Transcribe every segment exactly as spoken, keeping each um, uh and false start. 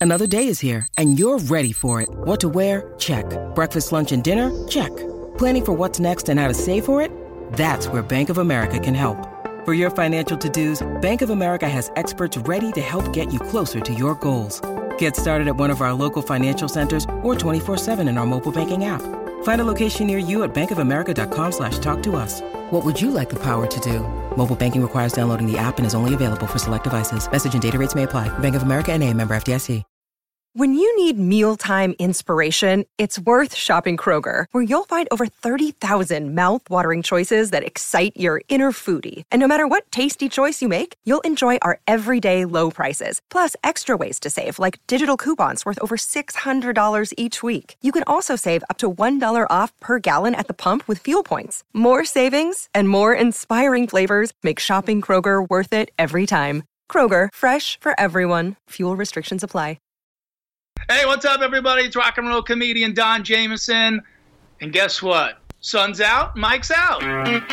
Another day is here, and you're ready for it. What to wear? Check. Breakfast, lunch, and dinner? Check. Planning for what's next and how to save for it? That's where Bank of America can help. For your financial to-dos, Bank of America has experts ready to help get you closer to your goals. Get started at one of our local financial centers or twenty-four seven in our mobile banking app. Find a location near you at bankofamerica.com slash talk to us. What would you like the power to do? Mobile banking requires downloading the app and is only available for select devices. Message and data rates may apply. Bank of America N A, member F D I C. When you need mealtime inspiration, it's worth shopping Kroger, where you'll find over thirty thousand mouth-watering choices that excite your inner foodie. And no matter what tasty choice you make, you'll enjoy our everyday low prices, plus extra ways to save, like digital coupons worth over six hundred dollars each week. You can also save up to one dollar off per gallon at the pump with fuel points. More savings and more inspiring flavors make shopping Kroger worth it every time. Kroger, fresh for everyone. Fuel restrictions apply. Hey, what's up, everybody? It's rock and roll comedian Don Jamieson. And guess what? Sun's out, Mike's out.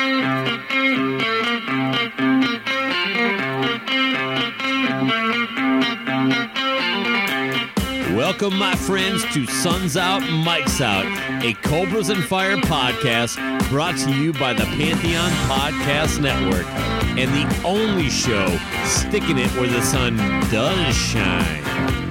Welcome, my friends, to Sun's Out, Mike's Out, a Cobras and Fire podcast brought to you by the Pantheon Podcast Network, and the only show sticking it where the sun does shine.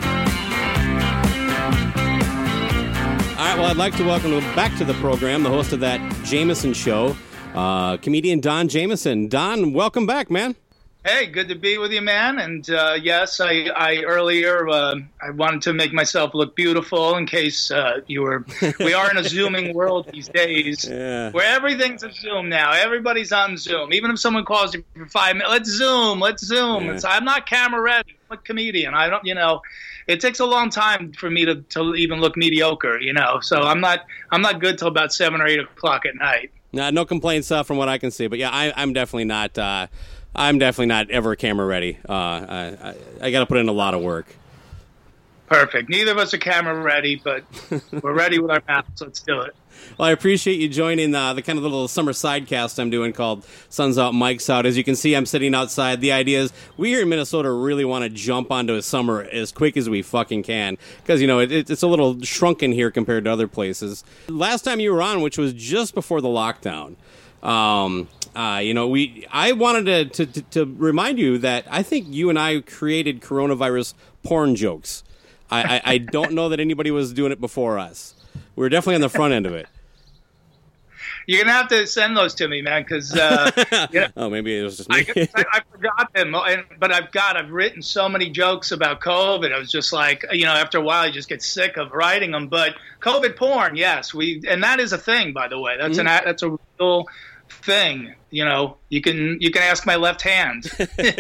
All right, well, I'd like to welcome back to the program the host of that Jamieson Show, uh, comedian Don Jamieson. Don, welcome back, man. Hey, good to be with you, man. And uh, yes, I, I earlier uh, I wanted to make myself look beautiful in case uh, you were. We are in a Zooming world these days, yeah, where everything's a Zoom now. Everybody's on Zoom. Even if someone calls you for five minutes, let's Zoom, let's Zoom. Yeah. It's, I'm not camera ready. I'm a comedian. I don't, you know. It takes a long time for me to, to even look mediocre, you know. So I'm not I'm not good till about seven or eight o'clock at night. No, no complaints uh, from what I can see. But yeah, I, I'm definitely not. Uh, I'm definitely not ever camera ready. Uh, I, I, I got to put in a lot of work. Perfect. Neither of us are camera ready, but we're ready with our mouths. Let's do it. Well, I appreciate you joining uh, the kind of little summer sidecast I'm doing called Sun's Out, Mike's Out. As you can see, I'm sitting outside. The idea is we here in Minnesota really want to jump onto a summer as quick as we fucking can because, you know, it, it's a little shrunken here compared to other places. Last time you were on, which was just before the lockdown, um, uh, you know, we I wanted to, to, to remind you that I think you and I created coronavirus porn jokes. I, I, I don't know that anybody was doing it before us. We were definitely on the front end of it. You're going to have to send those to me, man, because, uh, you know, oh, maybe it was just me. I, I, I forgot them, and, but I've got, I've written so many jokes about COVID. I was just like, you know, after a while, you just get sick of writing them. But COVID porn, yes, we, and that is a thing, by the way. That's mm-hmm. an, that's a real thing. You know, you can, you can ask my left hand.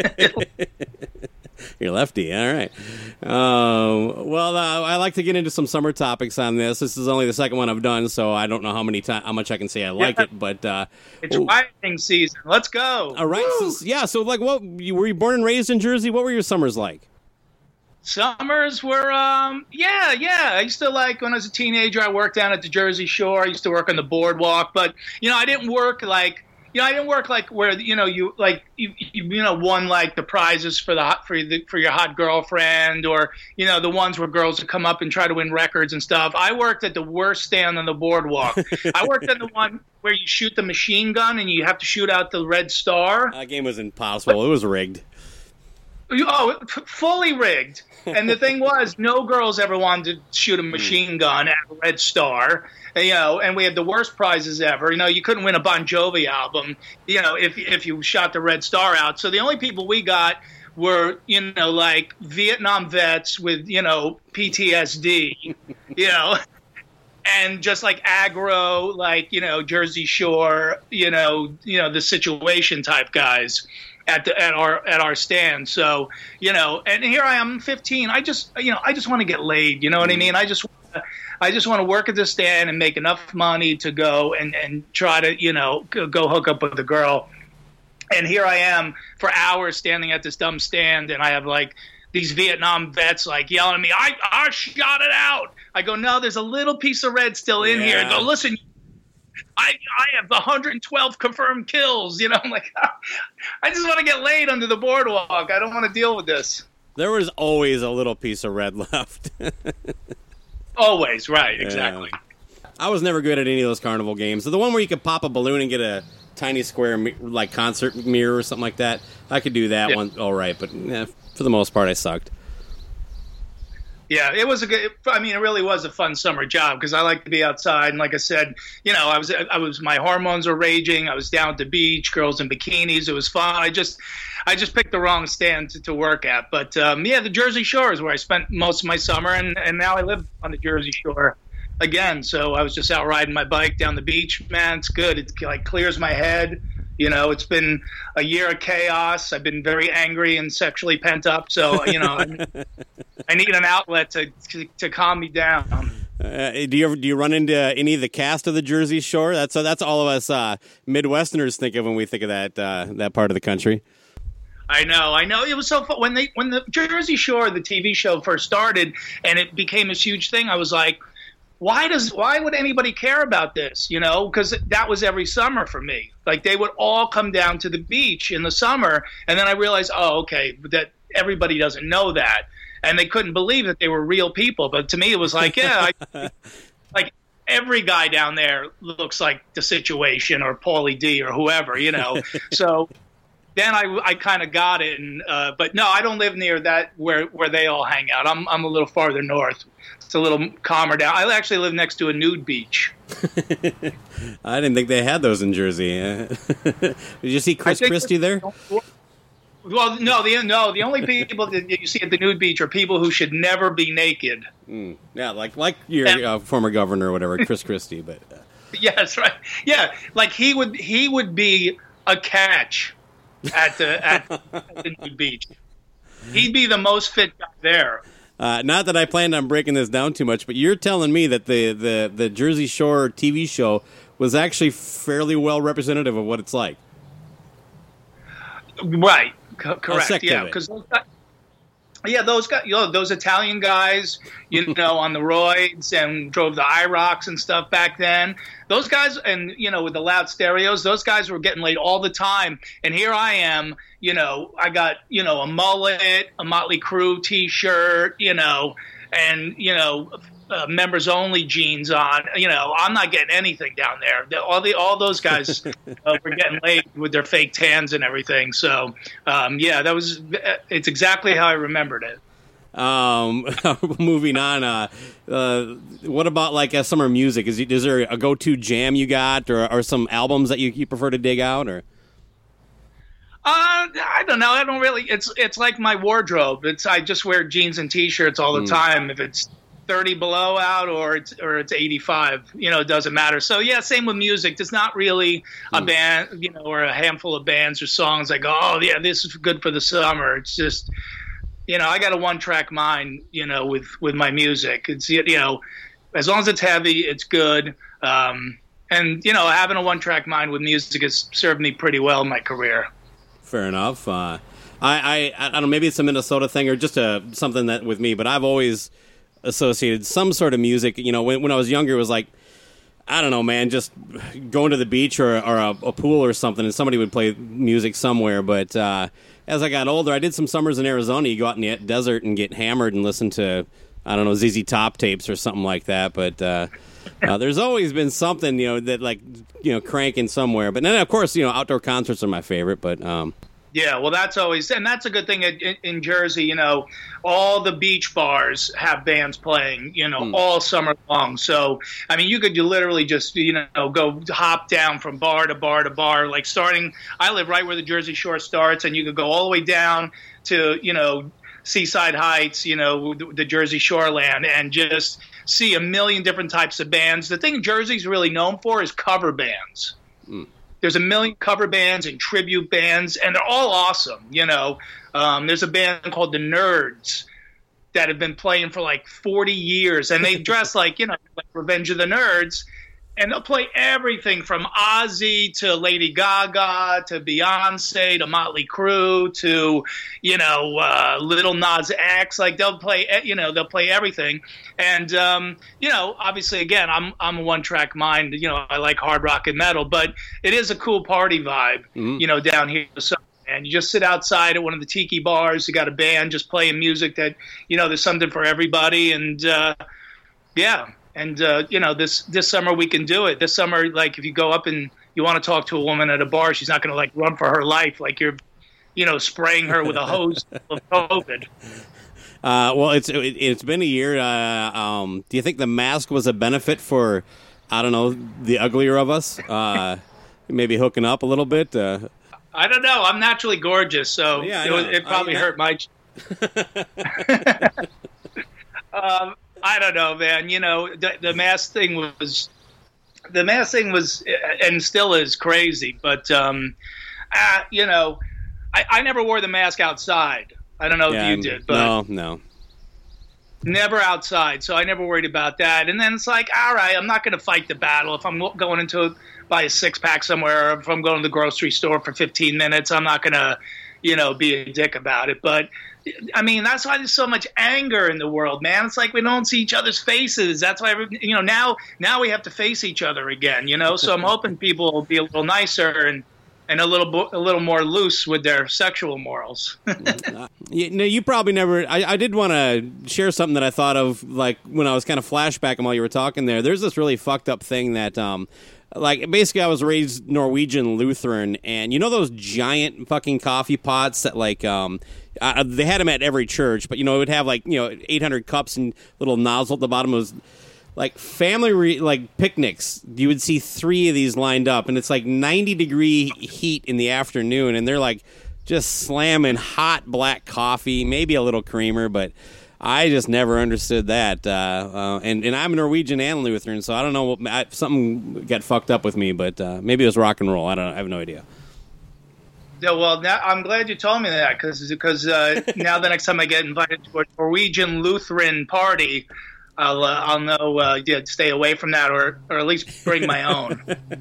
You're lefty, all right. Um, well, uh, I like to get into some summer topics on this. This is only the second one I've done, so I don't know how many time, how much I can say I like yeah. it. But uh, it's rioting season. Let's go. All right, so, yeah. So, like, what you, were you born and raised in Jersey? What were your summers like? Summers were, um, yeah, yeah. I used to, like, when I was a teenager, I worked down at the Jersey Shore. I used to work on the boardwalk, but you know, I didn't work like. You know, I didn't work like where, you know, you like, you, you, you know, won like the prizes for the hot, for the, for your hot girlfriend, or, you know, the ones where girls would come up and try to win records and stuff. I worked at the worst stand on the boardwalk. I worked at the one where you shoot the machine gun and you have to shoot out the red star. That game was impossible. But, it was rigged. Oh, fully rigged. And the thing was, no girls ever wanted to shoot a machine gun at a red star. You know, and we had the worst prizes ever. You know, you couldn't win a Bon Jovi album, you know, if if you shot the red star out. So the only people we got were, you know, like Vietnam vets with, you know, P T S D, you know, and just like aggro, like, you know, Jersey Shore, you know, you know, the situation type guys at the at our at our stand. So, you know, and here I am, fifteen. I just, you know, I just want to get laid. You know what I mean? I just I just want to work at the stand and make enough money to go and, and try to, you know, go hook up with a girl. And here I am for hours standing at this dumb stand, and I have like these Vietnam vets like yelling at me, I, I shot it out. I go, no, there's a little piece of red still in yeah. here. I go, listen, I I have one hundred twelve confirmed kills. You know, I'm like, I just want to get laid under the boardwalk. I don't want to deal with this. There was always a little piece of red left. Always, right, exactly. Yeah. I was never good at any of those carnival games. So the one where you could pop a balloon and get a tiny square like concert mirror or something like that, I could do that yeah. one all right, but eh, for the most part I sucked. Yeah, it was a good. I mean, it really was a fun summer job because I like to be outside, and like I said, you know, I was, I was, my hormones were raging. I was down at the beach, girls in bikinis. It was fun. I just, I just picked the wrong stand to, to work at. But um, yeah, the Jersey Shore is where I spent most of my summer, and, and now I live on the Jersey Shore again. So I was just out riding my bike down the beach. Man, it's good. It like clears my head. You know, it's been a year of chaos. I've been very angry and sexually pent up. So, you know, I need an outlet to to, to calm me down. Uh, do you ever, do you run into any of the cast of the Jersey Shore? That's uh, that's all of us uh, Midwesterners think of when we think of that uh, that part of the country. I know, I know. It was so fun when they when the Jersey Shore, the T V show, first started, and it became this huge thing. I was like, why does why would anybody care about this? You know, because that was every summer for me. Like they would all come down to the beach in the summer, and then I realized, oh, okay, that everybody doesn't know that, and they couldn't believe that they were real people. But to me, it was like, yeah, I, like every guy down there looks like The Situation or Pauly D or whoever, you know. So then I, I kind of got it, and uh, but no, I don't live near that where where they all hang out. I'm I'm a little farther north. It's a little calmer down. I actually live next to a nude beach. I didn't think they had those in Jersey. Did you see Chris Christie there? Well, no, the no, the only people that you see at the nude beach are people who should never be naked. Mm, yeah, like like your uh, former governor or whatever, Chris Christie. But uh. yeah, that's right. Yeah, like he would he would be a catch at the at, at the nude beach. He'd be the most fit guy there. Uh, not that I planned on breaking this down too much, but you're telling me that the, the, the Jersey Shore T V show was actually fairly well representative of what it's like. Right. Co- correct. Yeah. Because yeah, those guys, you know, those Italian guys, you know, on the roids and drove the I ROCs and stuff back then. Those guys, and you know, with the loud stereos, those guys were getting laid all the time. And here I am, you know, I got, you know, a mullet, a Motley Crue T-shirt, you know, and you know, uh, members only jeans on. You know, I'm not getting anything down there. All the all those guys uh, were getting laid with their fake tans and everything. So um, yeah, that was it's exactly how I remembered it. Um, moving on. Uh, uh, what about like uh, summer music? Is, is there a go-to jam you got, or, or some albums that you, you prefer to dig out, or? Uh, I don't know. I don't really. It's it's like my wardrobe. It's I just wear jeans and T-shirts all the mm. time. If it's thirty below out or it's or it's eighty-five, you know, it doesn't matter. So yeah, same with music. There's not really a mm. band, you know, or a handful of bands or songs like, oh yeah, this is good for the summer. It's just, you know, I got a one-track mind, you know, with with my music. It's, you know, as long as it's heavy, it's good. Um, and you know, having a one-track mind with music has served me pretty well in my career. Fair enough. Uh, I, I I don't know. Maybe it's a Minnesota thing or just a something that with me, but I've always associated some sort of music. You know, when when I was younger, it was like, I don't know, man, just going to the beach or or a, a pool or something, and somebody would play music somewhere. But uh, as I got older, I did some summers in Arizona. You go out in the desert and get hammered and listen to, I don't know, Z Z Top tapes or something like that. But uh, uh, there's always been something, you know, that like, you know, cranking somewhere. But then, of course, you know, outdoor concerts are my favorite. But um, yeah, well, that's always, and that's a good thing in, in Jersey. You know, all the beach bars have bands playing, you know, mm. all summer long. So, I mean, you could you literally just, you know, go hop down from bar to bar to bar, like starting, I live right where the Jersey Shore starts, and you could go all the way down to, you know, Seaside Heights, you know, the, the Jersey Shoreland, and just see a million different types of bands. The thing Jersey's really known for is cover bands. Mm. There's a million cover bands and tribute bands, and they're all awesome, you know. Um, there's a band called The Nerds that have been playing for like forty years, and they dress like, you know, like Revenge of the Nerds, and they'll play everything from Ozzy to Lady Gaga to Beyonce to Motley Crue to, you know, uh, Little Nas X. Like they'll play, you know, they'll play everything. And, um, you know, obviously, again, I'm I'm a one-track mind. You know, I like hard rock and metal, but it is a cool party vibe, mm-hmm. you know, down here. So, man. You just sit outside at one of the tiki bars. You got a band just playing music that, you know, there's something for everybody. And, uh, yeah. And, uh, you know, this, this summer we can do it. This summer, like, if you go up and you want to talk to a woman at a bar, she's not going to, like, run for her life like you're, you know, spraying her with a hose of COVID. Uh, well, it's it, it's been a year. Uh, um, do you think the mask was a benefit for, I don't know, the uglier of us? Uh, maybe hooking up a little bit? Uh, I don't know. I'm naturally gorgeous, so yeah, it, was, it probably I, hurt my... um, I don't know, man. You know, the, the mask thing was... The mask thing was, and still is, crazy. But, um, uh, you know, I, I never wore the mask outside. I don't know yeah, if you did, but no, no, never outside. So I never worried about that. And then it's like, all right, I'm not going to fight the battle. If I'm going into buy a six pack somewhere, or if I'm going to the grocery store for fifteen minutes, I'm not going to, you know, be a dick about it. But I mean, that's why there's so much anger in the world, man. It's like we don't see each other's faces. That's why, you know, now now we have to face each other again. You know, so I'm hoping people will be a little nicer and. And a little, a little more loose with their sexual morals. you, no, you probably never. I, I did want to share something that I thought of, like when I was kind of flashbacking while you were talking there. There's this really fucked up thing that, um, like, basically, I was raised Norwegian Lutheran, and you know those giant fucking coffee pots that, like, um, uh, they had them at every church, but you know it would have like you know eight hundred cups and little nozzle at the bottom. It was like family re- like picnics. You would see three of these lined up, and it's like ninety degree heat in the afternoon, and they're like just slamming hot black coffee, maybe a little creamer, but I just never understood that. Uh, uh, and, and I'm a Norwegian and Lutheran, so I don't know. What, I, something got fucked up with me, but uh, maybe it was rock and roll. I don't. I have no idea. Yeah, well, now, I'm glad you told me that because because uh, now the next time I get invited to a Norwegian Lutheran party, I'll uh, I'll know uh, yeah, stay away from that, or or at least bring my own.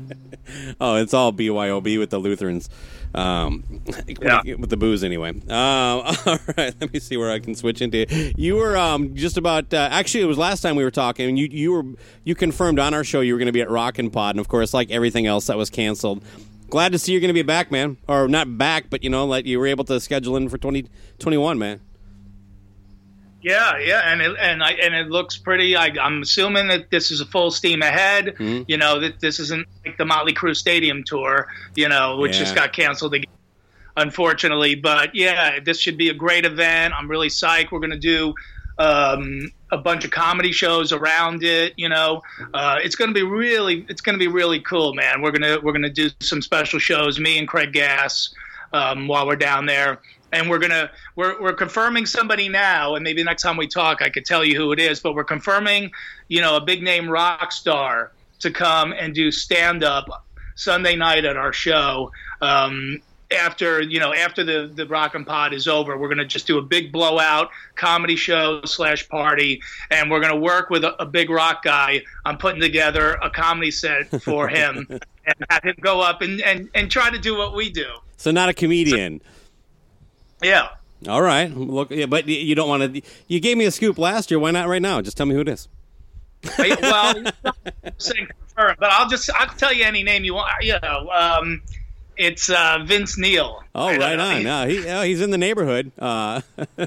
Oh, it's all B Y O B with the Lutherans, um, yeah. with the booze anyway. Uh, all right, let me see where I can switch into. You were um, just about uh, actually it was last time we were talking, and you you were you confirmed on our show you were going to be at Rockin' Pod, and of course, like everything else that was canceled. Glad to see you're going to be back, man, or not back, but you know, like you were able to schedule in for twenty twenty-one, man. Yeah, yeah, and it, and I and it looks pretty. I, I'm assuming that this is a full steam ahead. Mm-hmm. You know that this isn't like the Motley Crue Stadium tour, you know, which yeah. just got canceled again, unfortunately. But yeah, this should be a great event. I'm really psyched. We're gonna do um, a bunch of comedy shows around it. You know, uh, it's gonna be really, it's gonna be really cool, man. We're gonna we're gonna do some special shows. Me and Craig Gass um, while we're down there. And we're gonna we're we're confirming somebody now, and maybe next time we talk, I could tell you who it is. But we're confirming, you know, a big name rock star to come and do stand up Sunday night at our show. Um, after you know, after the the Rockin' Pod is over, we're gonna just do a big blowout comedy show slash party, and we're gonna work with a, a big rock guy on putting together a comedy set for him, and have him go up and, and and try to do what we do. So not a comedian. So, yeah. All right. Look, yeah, but you don't want to. You gave me a scoop last year. Why not right now? Just tell me who it is. Well, I'm saying confirm, but I'll just I'll tell you any name you want. You know, um, it's uh, Vince Neil. Oh, right, right on. No, he oh, he's in the neighborhood. Uh,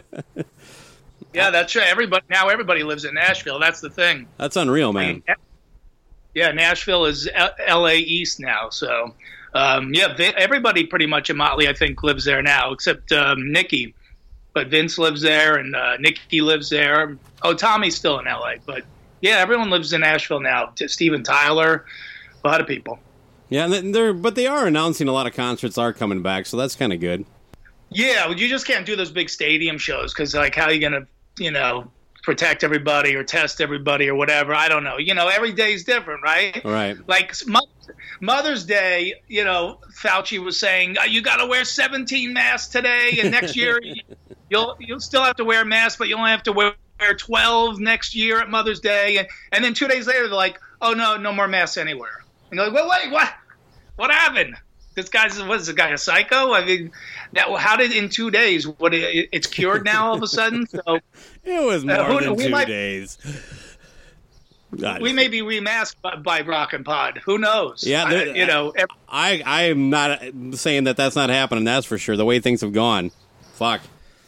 yeah, that's right. Everybody now everybody lives in Nashville. That's the thing. That's unreal, man. I mean, yeah, Nashville is L A East now, so. Um, yeah, everybody pretty much in Motley, I think, lives there now, except um, Nikki. But Vince lives there, and uh, Nikki lives there. Oh, Tommy's still in L A. But, yeah, everyone lives in Nashville now. Steven Tyler, a lot of people. Yeah, and they're, but they are announcing a lot of concerts are coming back, so that's kind of good. Yeah, well, you just can't do those big stadium shows because, like, how are you going to, you know, protect everybody or test everybody or whatever? I don't know. You know, every day is different, right? Right. Like, Mother's Day, you know, Fauci was saying you got to wear seventeen masks today, and next year you'll you'll still have to wear a mask, but you only have to wear twelve next year at Mother's Day. And, and then two days later, they're like, oh no, no more masks anywhere. And you're like, well, wait, what? What happened? This guy's what is this guy a psycho? I mean, that how did in two days? What it, it's cured now all of a sudden? So it was more uh, who, than two might, days. God, we may be remasked by, by Rock and Pod. Who knows? Yeah, I, you know. Every, I I am not saying that that's not happening. That's for sure. The way things have gone, fuck.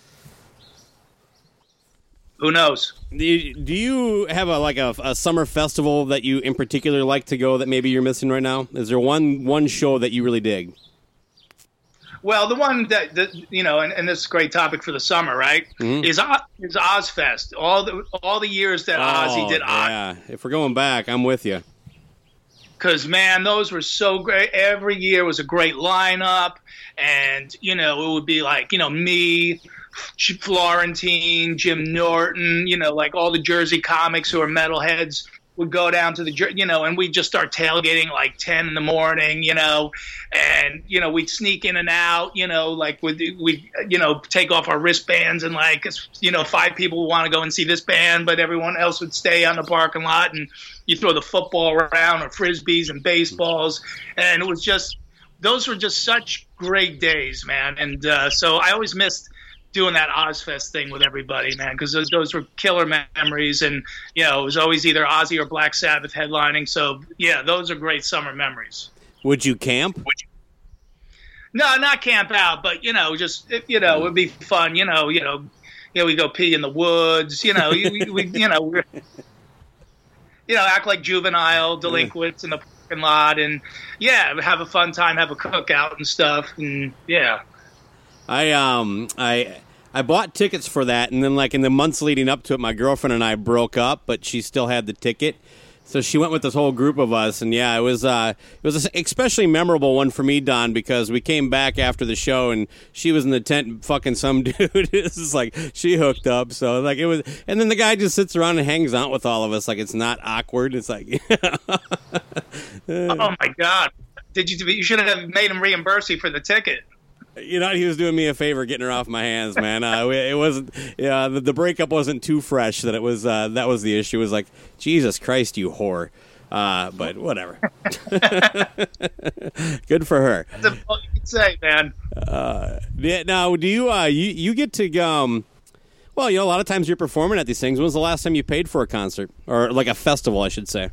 Who knows? Do you, do you have a like a, a summer festival that you in particular like to go that maybe you're missing right now? Is there one one show that you really dig? Well, the one that, that you know, and, and this is a great topic for the summer, right? Mm-hmm. Is is Ozfest. All the all the years that oh, Ozzy did Oz. Yeah, if we're going back, I'm with you. Because, man, those were so great. Every year was a great lineup. And, you know, it would be like, you know, me, Florentine, Jim Norton, you know, like all the Jersey comics who are metalheads would go down to the, you know, and we'd just start tailgating like ten in the morning, you know, and, you know, we'd sneak in and out, you know, like we'd, we'd you know, take off our wristbands and like, you know, five people would want to go and see this band, but everyone else would stay on the parking lot, and you throw the football around or frisbees and baseballs. And it was just, those were just such great days, man. And uh, so I always missed doing that Ozfest thing with everybody, man, because those, those were killer memories. And, you know, it was always either Ozzy or Black Sabbath headlining. So, yeah, those are great summer memories. Would you camp? Would you? No, not camp out, but, you know, just, you know, it would be fun. You know, you know, you know, we go pee in the woods, you know, we, we you know, we're, you know, act like juvenile delinquents in the parking lot, and, yeah, have a fun time, have a cookout and stuff, and, yeah. I um I I bought tickets for that, and then like in the months leading up to it, my girlfriend and I broke up, but she still had the ticket, so she went with this whole group of us, and yeah, it was uh it was an especially memorable one for me, Don, because we came back after the show, and she was in the tent fucking some dude. This is like she hooked up, so like it was, and then the guy just sits around and hangs out with all of us, like it's not awkward. It's like, oh my God, did you? You should have made him reimburse you for the ticket. You know, he was doing me a favor getting her off my hands, man. Uh, it wasn't, yeah, the, the breakup wasn't too fresh that it was, uh, that was the issue. It was like, Jesus Christ, you whore. Uh, but whatever. Good for her. That's all you can say, man. Uh, yeah, now, do you, uh, you, you get to, um, well, you know, a lot of times you're performing at these things. When was the last time you paid for a concert? Or like a festival, I should say.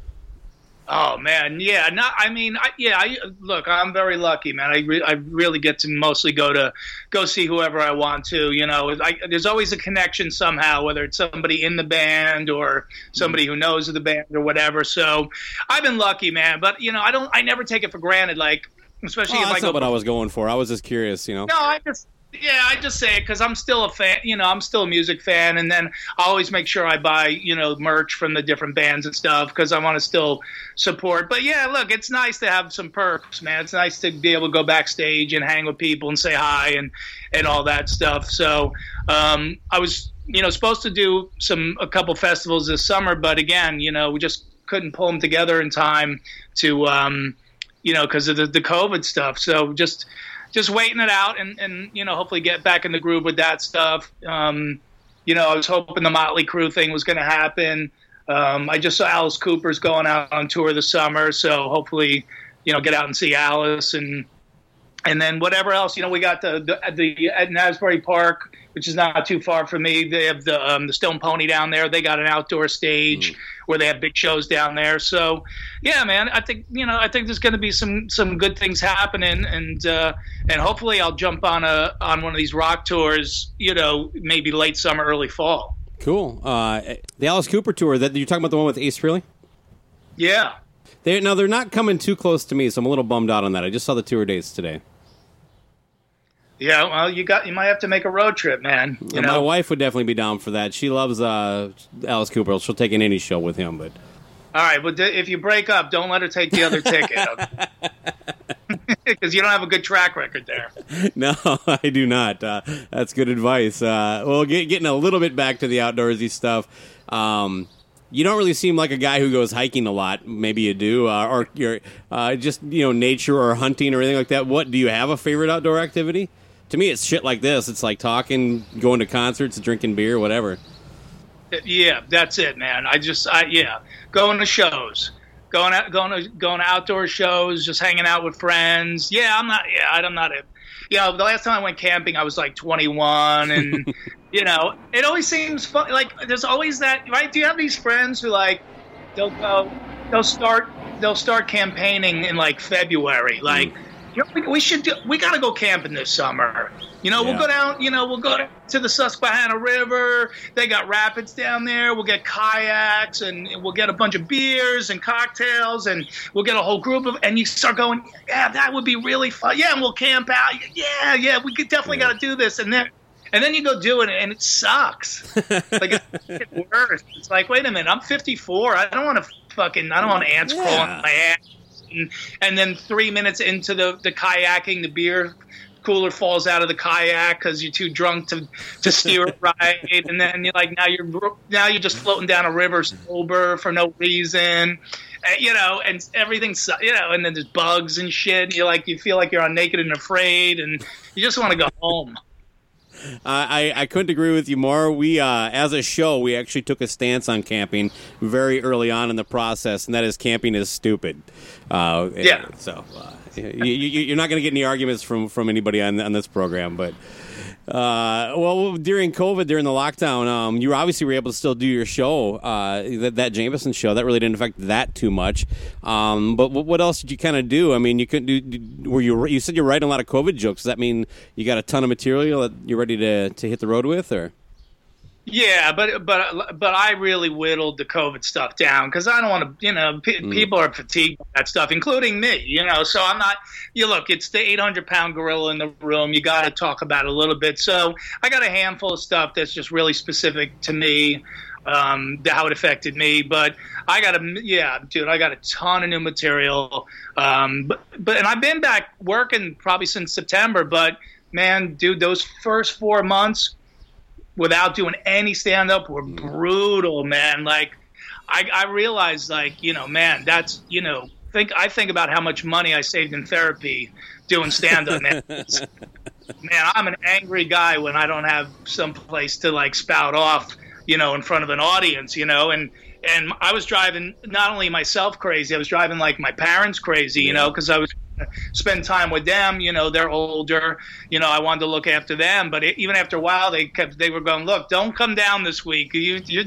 Oh man, yeah. Not, I mean, I, yeah. I, look, I'm very lucky, man. I, re- I really get to mostly go to go see whoever I want to. You know, I, there's always a connection somehow, whether it's somebody in the band or somebody who knows of the band or whatever. So I've been lucky, man. But you know, I don't. I never take it for granted. Like, especially oh, if that's I go. Not what I was going for. I was just curious. You know. No, I just. Yeah, I just say it because I'm still a fan. You know, I'm still a music fan, and then I always make sure I buy, you know, merch from the different bands and stuff because I want to still support. But yeah, look, it's nice to have some perks, man. It's nice to be able to go backstage and hang with people and say hi and and all that stuff. So um, I was, you know, supposed to do some a couple festivals this summer, but again, you know, we just couldn't pull them together in time to, um, you know, because of the, the COVID stuff. So just. Just waiting it out and, and, you know, hopefully get back in the groove with that stuff. Um, you know, I was hoping the Motley Crue thing was going to happen. Um, I just saw Alice Cooper's going out on tour this summer, so hopefully, you know, get out and see Alice. And and then whatever else, you know, we got the, the, the at Asbury Park, which is not too far from me. They have the um, the Stone Pony down there. They got an outdoor stage mm. where they have big shows down there. So, yeah, man, I think, you know, I think there's going to be some some good things happening, and uh, and hopefully I'll jump on a on one of these rock tours, you know, maybe late summer, early fall. Cool. Uh, the Alice Cooper tour, that you're talking about the one with Ace Frehley? Yeah. They, now, they're not coming too close to me, so I'm a little bummed out on that. I just saw the tour dates today. Yeah, well, you got you might have to make a road trip, man. You yeah, know? My wife would definitely be down for that. She loves uh, Alice Cooper. She'll take in any show with him. But all right, but if you break up, don't let her take the other ticket, because you don't have a good track record there. No, I do not. Uh, that's good advice. Uh, well, get, getting a little bit back to the outdoorsy stuff. Um, you don't really seem like a guy who goes hiking a lot. Maybe you do, uh, or you're uh, just you know nature or hunting or anything like that. What do you have a favorite outdoor activity? To me, it's shit like this. It's like talking, going to concerts, drinking beer, whatever. Yeah, that's it, man. I just, I yeah, going to shows, going out, going to going to outdoor shows, just hanging out with friends. Yeah, I'm not. Yeah, I'm not a. You know, the last time I went camping, I was like twenty-one, and you know, it always seems fun. Like there's always that, right? Do you have these friends who like, they'll go, they'll start, they'll start campaigning in like February. Like, mm. you know, we, we should, do, we got to go camping this summer. You know, yeah. we'll go down, you know, we'll go to the Susquehanna River. They got rapids down there. We'll get kayaks and we'll get a bunch of beers and cocktails and we'll get a whole group of, and you start going, yeah, that would be really fun. Yeah, and we'll camp out. Yeah, yeah, we could definitely yeah. got to do this. And then, and then you go do it and it sucks. Like, it's worse. It's like, wait a minute, I'm fifty-four. I don't want to fucking, I don't want ants yeah. crawling on my ass. And, and then three minutes into the, the kayaking, the beer cooler falls out of the kayak because you're too drunk to, to steer it right, and then you're like now you're now you're just floating down a river sober for no reason, and, you know, and everything's, you know, and then there's bugs and shit. And you're like you feel like you're on Naked and Afraid, and you just want to go home. I, I couldn't agree with you more. We, uh, as a show, we actually took a stance on camping very early on in the process, and that is camping is stupid. Uh, yeah. So uh, you, you, you're not going to get any arguments from, from anybody on, on this program. But, uh, well, during COVID, during the lockdown, um, you obviously were able to still do your show, uh, that, that Jameson show. That really didn't affect that too much. Um, but what else did you kind of do? I mean, you couldn't do, were you, you said you're writing a lot of COVID jokes. Does that mean you got a ton of material that you're ready to, to hit the road with, or? Yeah, but but but I really whittled the COVID stuff down because I don't want to, you know, p- mm. people are fatigued by that stuff, including me, you know. So I'm not. You look, it's the eight hundred pound gorilla in the room. You got to talk about it a little bit. So I got a handful of stuff that's just really specific to me, um, how it affected me. But I got a yeah, dude, I got a ton of new material. Um, but but and I've been back working probably since September. But man, dude, those first four months without doing any stand-up were brutal, man. Like, I, I realized, like, you know, man, that's, you know, think I think about how much money I saved in therapy doing stand-up, man. Man, I'm an angry guy when I don't have some place to, like, spout off, you know, in front of an audience, you know, and and I was driving not only myself crazy, I was driving, like, my parents crazy, you know, because I was spend time with them, you know, they're older, you know, I wanted to look after them, but it, even after a while they kept they were going, look, don't come down this week, you you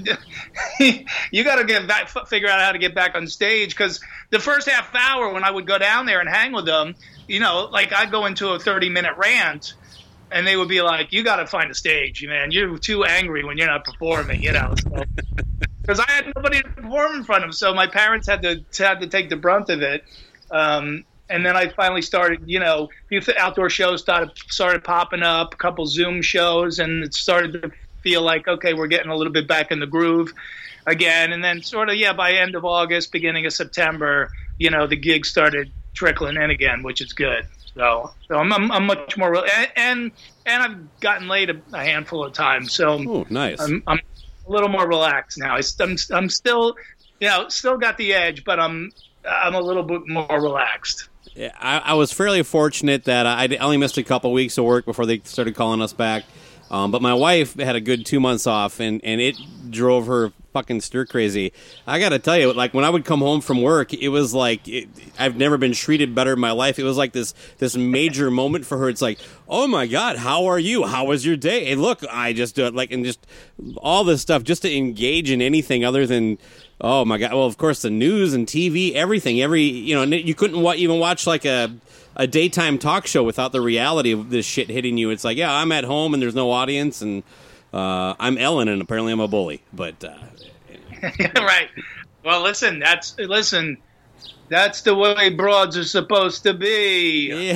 you got to get back, figure out how to get back on stage, because the first half hour when I would go down there and hang with them, you know, like I'd go into a thirty minute rant and they would be like, you got to find a stage, man, you're too angry when you're not performing, you know, so, because I had nobody to perform in front of, so my parents had to had to take the brunt of it. um And then I finally started, you know, outdoor shows started started popping up, a couple Zoom shows, and it started to feel like, okay, we're getting a little bit back in the groove again. And then sort of, yeah, by end of August, beginning of September, you know, the gigs started trickling in again, which is good. So, so I'm I'm, I'm much more, and, and and I've gotten laid a, a handful of times. So Ooh, nice. I'm, I'm a little more relaxed now. I, I'm I'm still, you know, still got the edge, but I'm I'm a little bit more relaxed. Yeah, I, I was fairly fortunate that I only missed a couple weeks of work before they started calling us back. Um, but my wife had a good two months off, and, and it drove her fucking stir crazy. I got to tell you, like when I would come home from work, it was like it, I've never been treated better in my life. It was like this this major moment for her. It's like, oh my God, how are you? How was your day? And look, I just do it like and just all this stuff just to engage in anything other than. Oh my God! Well, of course, the news and T V, everything, every you know, you couldn't wa- even watch like a a daytime talk show without the reality of this shit hitting you. It's like, yeah, I'm at home and there's no audience, and uh, I'm Ellen, and apparently I'm a bully. But uh, right. Well, listen, that's listen, that's the way broads are supposed to be.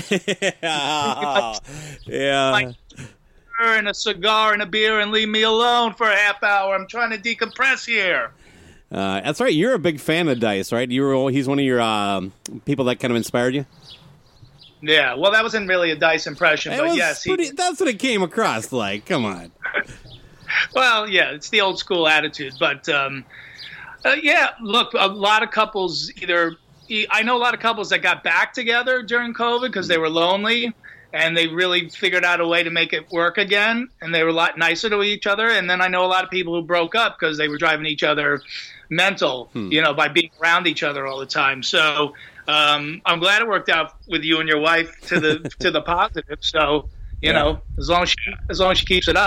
Yeah. Yeah. Like, and a cigar and a beer and leave me alone for a half hour. I'm trying to decompress here. Uh, that's right. You're a big fan of Dice, right? You were. He's one of your um, people that kind of inspired you. Yeah. Well, that wasn't really a Dice impression, it but was yes, pretty, he, that's what it came across like. Come on. Well, yeah, it's the old school attitude, but um, uh, yeah. Look, a lot of couples either. I know a lot of couples that got back together during COVID because they were lonely. And they really figured out a way to make it work again, and they were a lot nicer to each other. And then I know a lot of people who broke up because they were driving each other mental, hmm. you know, by being around each other all the time. So um, I'm glad it worked out with you and your wife to the to the positive. So you yeah. know, as long as she as long as she keeps it up.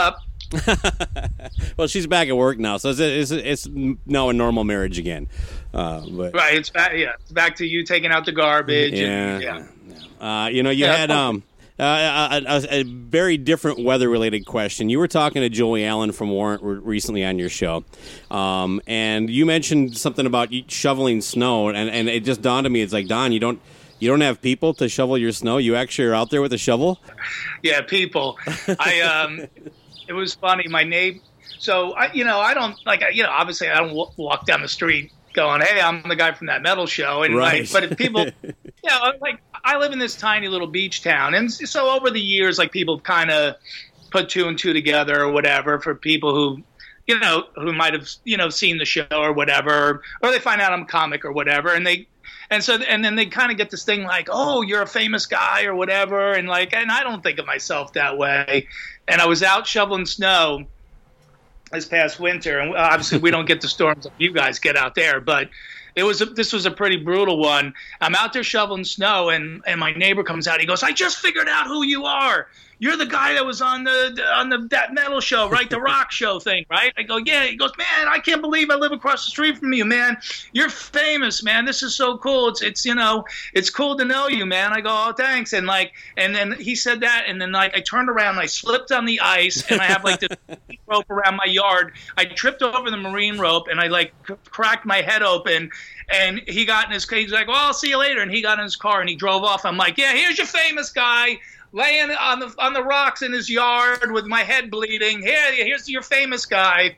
Well, she's back at work now, so it's it's, it's now a normal marriage again. Uh, but right, it's back. Yeah, it's back to you taking out the garbage. Yeah, and, yeah. Uh, you know, you Yeah, had um. Uh, a, a, a very different weather-related question. You were talking to Joey Allen from Warrant re- recently on your show, um, and you mentioned something about you shoveling snow, and, and it just dawned on me. It's like, Don, you don't you don't have people to shovel your snow. You actually are out there with a shovel. Yeah, people. I um, it was funny. My neighbor. So I, you know, I don't like. You know, obviously, I don't w- walk down the street going, "Hey, I'm the guy from that metal show." And right. like, but if people, you know, like. I live in this tiny little beach town, and so over the years, like people kind of put two and two together or whatever for people who, you know, who might have you know seen the show or whatever, or they find out I'm a comic or whatever, and they, and so and then they kind of get this thing like, oh, you're a famous guy or whatever, and like, and I don't think of myself that way, and I was out shoveling snow this past winter, and obviously we don't get the storms that you guys get out there, but. It was a, this was a pretty brutal one. I'm out there shoveling snow, and, and my neighbor comes out. He goes, "I just figured out who you are. You're the guy that was on the on the that metal show, right? The rock show thing, right?" I go, "Yeah." He goes, "Man, I can't believe I live across the street from you, man. You're famous, man. This is so cool. It's it's you know, it's cool to know you, man." I go, "Oh, thanks." And like, and then he said that, and then like I turned around, and I slipped on the ice, and I have like this rope around my yard. I tripped over the marine rope, and I like c- cracked my head open. And he got in his car. He's like, "Well, I'll see you later." And he got in his car and he drove off. I'm like, "Yeah, here's your famous guy laying on the on the rocks in his yard with my head bleeding. Here, here's your famous guy."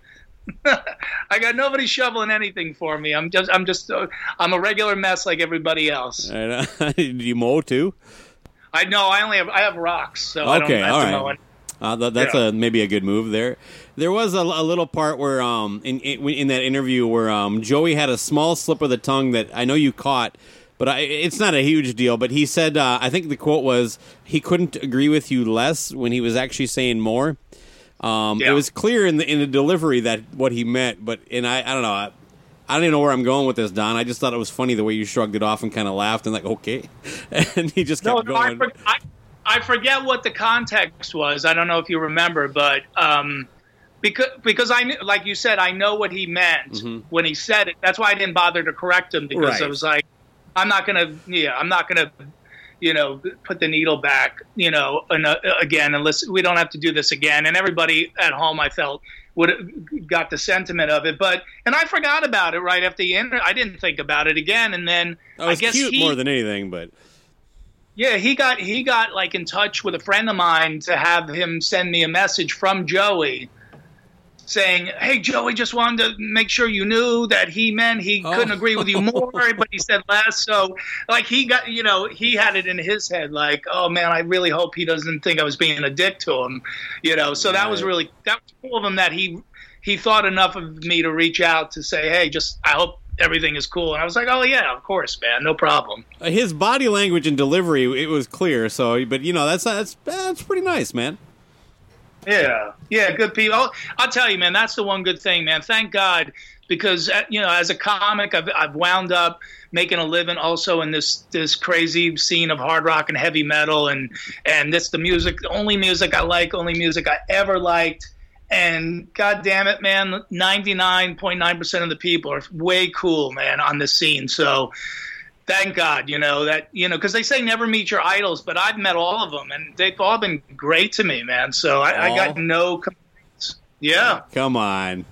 I got nobody shoveling anything for me. I'm just, I'm just, uh, I'm a regular mess like everybody else. Do you mow too? I know. I only have, I have rocks, so okay, I don't have all to right. mow it. Uh, th- that's Yeah. a maybe a good move there. There was a, a little part where um in, in in that interview where um Joey had a small slip of the tongue that I know you caught, but I, it's not a huge deal. But he said uh, I think the quote was he couldn't agree with you less when he was actually saying more. Um, Yeah. It was clear in the in the delivery that what he meant, but and I I don't know. I, I don't even know where I'm going with this, Don. I just thought it was funny the way you shrugged it off and kind of laughed and like, okay, and he just kept No, no, I, going. for, I, I forget what the context was. I don't know if you remember, but um, because because I knew, like you said, I know what he meant Mm-hmm. when he said it. That's why I didn't bother to correct him because Right. I was like, I'm not gonna, yeah, I'm not gonna, you know, put the needle back, you know, and, uh, again, unless we don't have to do this again. And everybody at home, I felt, would have got the sentiment of it, but and I forgot about it right after the end. I didn't think about it again, and then Oh, it was I guess cute he, more than anything, but. Yeah, he got he got like in touch with a friend of mine to have him send me a message from Joey saying, "Hey, Joey, just wanted to make sure you knew that he meant he Oh. couldn't agree with you more, but he said less." So, like, he got, you know, he had it in his head, like, "Oh man, I really hope he doesn't think I was being a dick to him," you know. So that was Right. really that was cool of him that he he thought enough of me to reach out to say, "Hey, just I hope everything is cool." And I was like, "Oh yeah, of course, man, no problem." His body language and delivery, it was clear. So, but you know, that's that's that's pretty nice, man. Yeah, yeah, good people. I'll, I'll tell you, man, that's the one good thing, man. Thank God, because uh, you know, as a comic, I've I've wound up making a living also in this this crazy scene of hard rock and heavy metal, and and this the music, the only music I like, only music I ever liked. And God damn it, man, ninety-nine point nine percent of the people are way cool, man, on this scene. So thank God, you know, that, you know, because they say never meet your idols, but I've met all of them, and they've all been great to me, man. So I, I got no complaints. Yeah. Come on.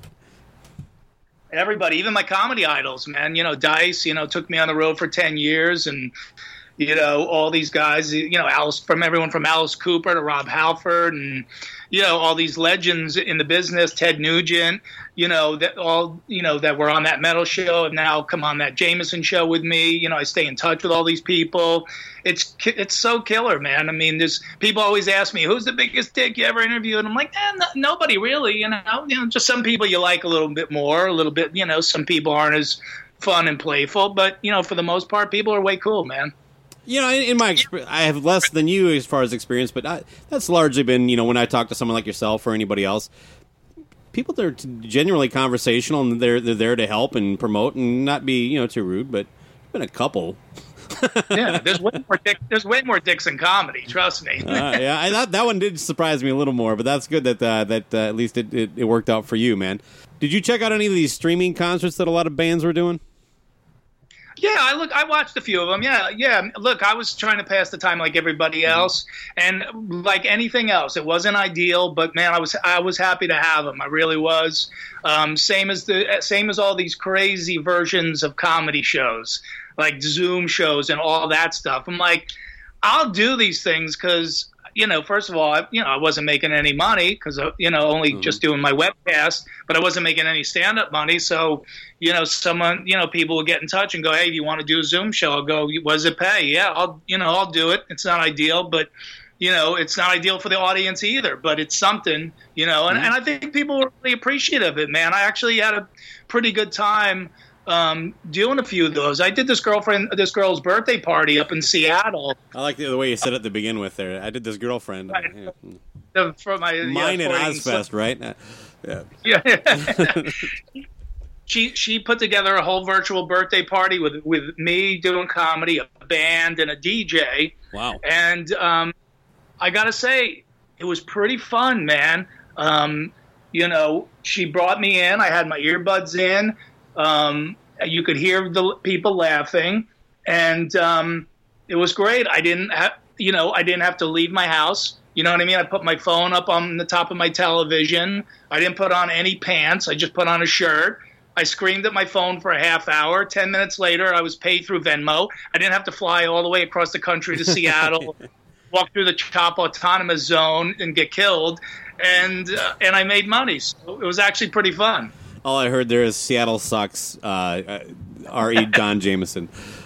Everybody, even my comedy idols, man, you know, Dice, you know, took me on the road for ten years, and, you know, all these guys, you know, Alice, from everyone from Alice Cooper to Rob Halford, and, you know, all these legends in the business, Ted Nugent, you know, that all, you know, that were on that metal show and now come on that Jameson show with me. You know, I stay in touch with all these people. It's it's so killer, man. I mean, there's people always ask me, who's the biggest dick you ever interviewed? And I'm like, eh, no, nobody really, you know, you know, just some people you like a little bit more, a little bit, you know, some people aren't as fun and playful, but, you know, for the most part, people are way cool, man. You know, in, in my experience, I have less than you as far as experience, but I, that's largely been, you know, when I talk to someone like yourself or anybody else, people that are genuinely conversational and they're they're there to help and promote and not be, you know, too rude. But there's been a couple. Yeah, there's way more dick, there's way more dicks in comedy. Trust me. uh, yeah, I thought that one did surprise me a little more, but that's good that uh, that uh, at least it, it, it worked out for you, man. Did you check out any of these streaming concerts that a lot of bands were doing? Yeah, I look. I watched a few of them. Yeah, yeah. Look, I was trying to pass the time like everybody else, and like anything else, it wasn't ideal. But man, I was I was happy to have them. I really was. Um, same as the same as all these crazy versions of comedy shows, like Zoom shows and all that stuff. I'm like, I'll do these things because, you know, first of all, I, you know, I wasn't making any money because, you know, only mm. just doing my webcast, but I wasn't making any stand-up money. So, you know, someone, you know, people would get in touch and go, hey, do you want to do a Zoom show? I'll go, what does it pay? Yeah, I'll, you know, I'll do it. It's not ideal, but, you know, it's not ideal for the audience either, but it's something, you know, and, mm. and I think people were really appreciative of it, man. I actually had a pretty good time Um, doing a few of those. I did this girlfriend, this girl's birthday party up in Seattle. I like the, the way you said it to begin with there. I did this girlfriend. Right. Yeah. The, for my, Mine yeah, at Ozfest, right? Uh, yeah. Yeah. she she put together a whole virtual birthday party with with me doing comedy, a band, and a D J. Wow. And um, I gotta say, it was pretty fun, man. Um, you know, she brought me in. I had my earbuds in. Um, you could hear the people laughing, and um, it was great. I didn't have, you know, I didn't have to leave my house. You know what I mean? I put my phone up on the top of my television. I didn't put on any pants. I just put on a shirt. I screamed at my phone for a half hour. Ten minutes later, I was paid through Venmo. I didn't have to fly all the way across the country to Seattle, walk through the CHOP autonomous zone and get killed. And uh, and I made money. So it was actually pretty fun. All I heard there is Seattle sucks. Uh, R E Don Jameson.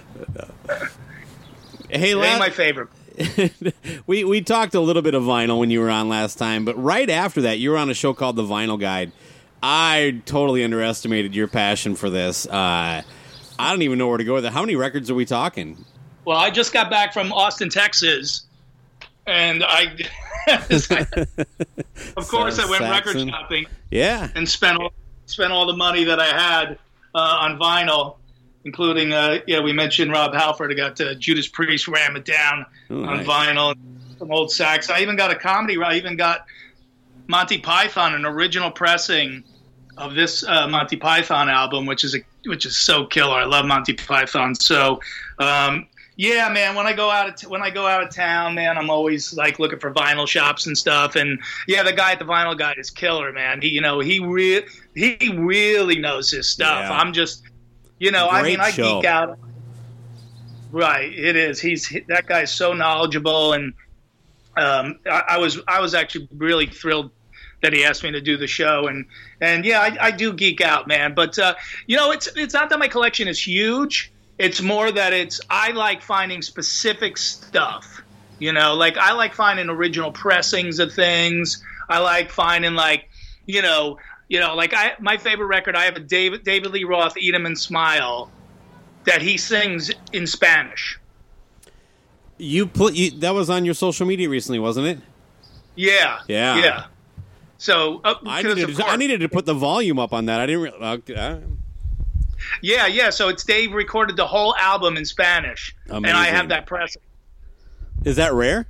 Hey, last, my favorite. we we talked a little bit of vinyl when you were on last time, but right after that, you were on a show called The Vinyl Guide. I totally underestimated your passion for this. Uh, I don't even know where to go with it. How many records are we talking? Well, I just got back from Austin, Texas, and I, of course, I went Saxon. record shopping. Yeah, and spent all, spent all the money that I had uh, on vinyl, including, uh, yeah, we mentioned Rob Halford. I got uh, Judas Priest, Ram It Down Ooh, on nice. vinyl, some old sax. I even got a comedy. I even got Monty Python, an original pressing of this uh, Monty Python album, which is a which is so killer. I love Monty Python. So, um, yeah, man, when I go out of t- when I go out of town, man, I'm always like looking for vinyl shops and stuff. And yeah, the guy at the Vinyl Guide is killer, man. He, you know, he re- he really knows his stuff. Yeah. I'm just, you know, Great I mean, I show. geek out. Right, it is. He's that guy's so knowledgeable, and um, I, I was I was actually really thrilled that he asked me to do the show, and and yeah, I, I do geek out, man. But uh, you know, it's it's not that my collection is huge. It's more that it's I like finding specific stuff. You know, like I like finding original pressings of things. I like finding like, you know, you know, like I my favorite record. I have a David David Lee Roth, Eat 'Em and Smile, that he sings in Spanish. You put you, that was on your social media recently, wasn't it? Yeah, Yeah. yeah. So uh, I because needed, of to, I course- needed to put the volume up on that. I didn't. Re- okay, uh, Yeah, yeah. So it's Dave recorded the whole album in Spanish, and I Amazing. have that press. is that rare?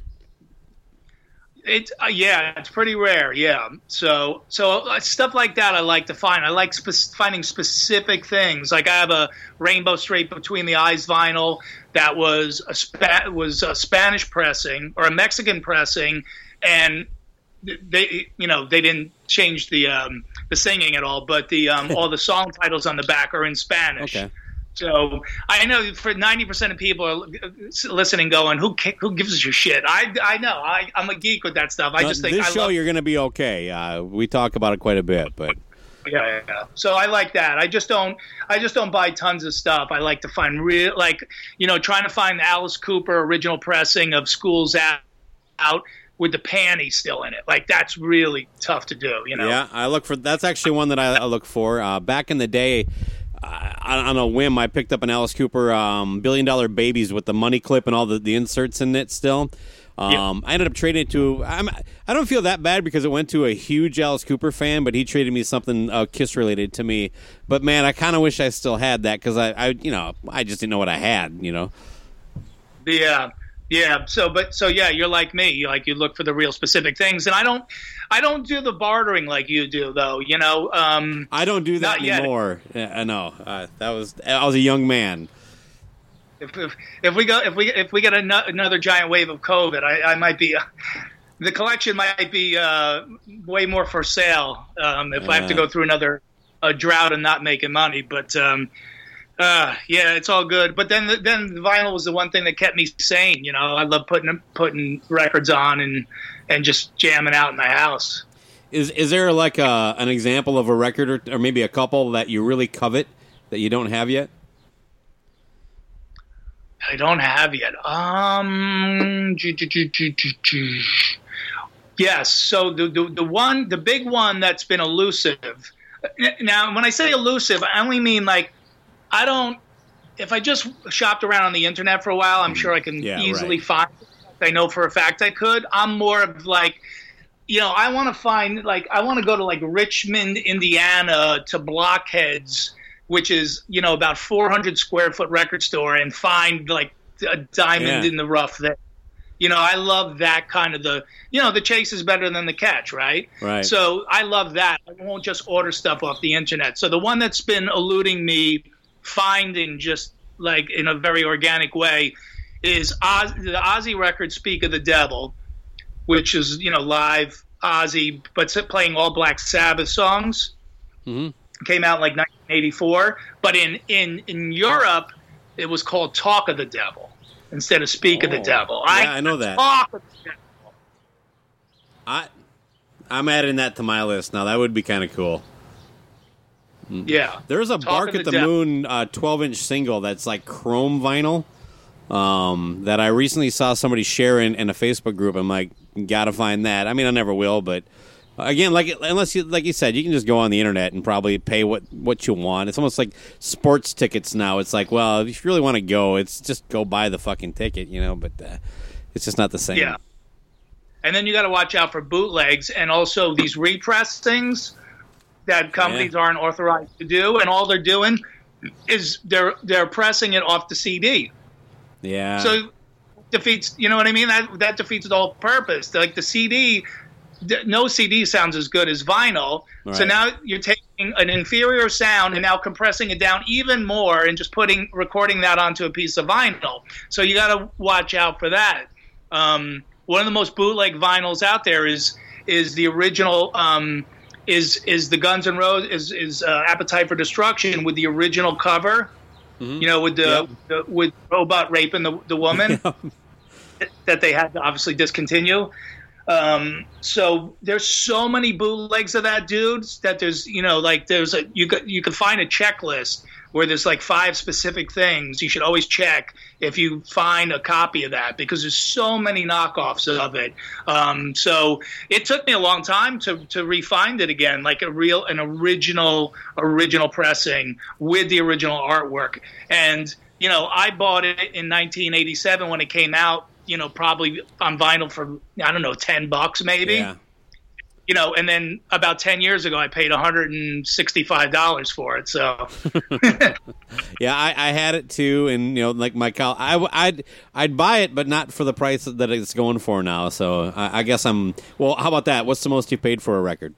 It's uh, yeah, it's pretty rare. Yeah. So so uh, stuff like that I like to find. I like spe- finding specific things. Like I have a Rainbow Straight Between the Eyes vinyl that was a spa- was a Spanish pressing or a Mexican pressing, and they you know they didn't change the um, the singing at all, but the um, all the song titles on the back are in Spanish. Okay. So I know for ninety percent of people are listening going, who ca- who gives us your shit? I, I know. I, I'm a geek with that stuff. I Now, just think this I show love, you're going to be okay. Uh, we talk about it quite a bit, but yeah, yeah, yeah. So I like that. I just don't I just don't buy tons of stuff. I like to find real, like, you know, trying to find the Alice Cooper original pressing of Schools Out, out with the panty still in it. Like that's really tough to do, you know. yeah, I look for. That's actually one that I, I look for. Uh, back in the day, uh, on a whim, I picked up an Alice Cooper um, Billion Dollar Babies with the money clip and all the, the inserts in it still. Um, I ended up trading it to. I'm, I don't feel that bad because it went to a huge Alice Cooper fan, but he traded me something uh, Kiss related to me. But man, I kind of wish I still had that because I, I, you know, I just didn't know what I had. You know. Yeah. Yeah. So, but so yeah, you're like me. You like you look for the real specific things, and I don't, I don't do the bartering like you do, though. You know, um, I don't do that anymore. Yeah, I know. Uh, that was I was a young man. If, if if we go if we if we get an- another giant wave of COVID, I, I might be. Uh, the collection might be uh, way more for sale um, if uh, I have to go through another a drought and not making money. But um, uh, yeah, it's all good. But then the, then the vinyl was the one thing that kept me sane. You know, I love putting putting records on and and just jamming out in my house. Is is there like a, an example of a record or, or maybe a couple that you really covet that you don't have yet? I don't have yet. Um, yes. So the, the the one, the big one that's been elusive. Now, when I say elusive, I only mean like I don't. If I just shopped around on the internet for a while, I'm sure I can yeah, easily right. find it. I know for a fact I could. I'm more of like, you know, I want to find like I want to go to like Richmond, Indiana, to Blockheads, which is, you know, about four hundred square foot record store, and find like a diamond yeah. in the rough there. You know, I love that kind of the, you know, the chase is better than the catch, right? Right. So I love that. I won't just order stuff off the internet. So the one that's been eluding me finding just like in a very organic way is Oz, the Ozzy record Speak of the Devil, which is, you know, live Ozzy, but playing all Black Sabbath songs. Mm-hmm. Came out in like nineteen eighty-four, but in, in, in Europe, it was called Talk of the Devil instead of Speak oh, of the Devil. Yeah, I, I know that. Talk of the Devil. I, I'm adding that to my list now. That would be kind of cool. Yeah. There's a Talk Bark at the, the Moon uh, twelve-inch single that's like chrome vinyl um, that I recently saw somebody share in, in a Facebook group. I'm like, gotta find that. I mean, I never will, but... Again, like unless you like you said, you can just go on the internet and probably pay what, what you want. It's almost like sports tickets now. It's like, well, if you really want to go, it's just go buy the fucking ticket, you know. But uh, it's just not the same. Yeah. And then you got to watch out for bootlegs and also these repress things that companies yeah. aren't authorized to do, and all they're doing is they're they're pressing it off the C D. Yeah. So defeats, you know what I mean? That that defeats the whole purpose. Like the C D. No C D sounds as good as vinyl. Right. So now you're taking an inferior sound and now compressing it down even more and just putting recording that onto a piece of vinyl. So you got to watch out for that. Um, one of the most bootleg vinyls out there is is the original um, is is the Guns N' Roses is is uh, Appetite for Destruction with the original cover. Mm-hmm. You know, with the, yep. the with robot raping the the woman that they had to obviously discontinue. Um, so there's so many bootlegs of that, dudes, that there's, you know, like there's a, you could, you could find a checklist where there's like five specific things you should always check if you find a copy of that, because there's so many knockoffs of it. Um, so it took me a long time to, to re-find it again, like a real, an original, original pressing with the original artwork. And, you know, I bought it in nineteen eighty-seven when it came out. You know, probably on vinyl for, I don't know, ten bucks maybe. Yeah. You know, and then about ten years ago, I paid one hundred sixty-five dollars for it. So, yeah, I, I had it too, and you know, like my col- I, I'd I'd buy it, but not for the price that it's going for now. So I, I guess I'm. Well, how about that? What's the most you paid for a record?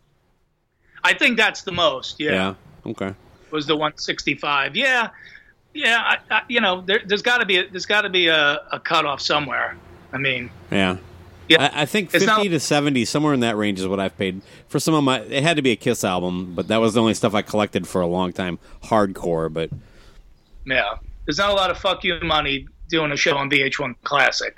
I think that's the most. Yeah. Yeah. Okay. Was the one sixty-five? Yeah. Yeah, I, I, you know, there, there's got to be a, there's got to be a, a cutoff somewhere. I mean, yeah, yeah. I, I think fifty not, to seventy, somewhere in that range, is what I've paid for some of my. It had to be a Kiss album, but that was the only stuff I collected for a long time, hardcore. But yeah, there's not a lot of fuck you money doing a show on V H one Classic.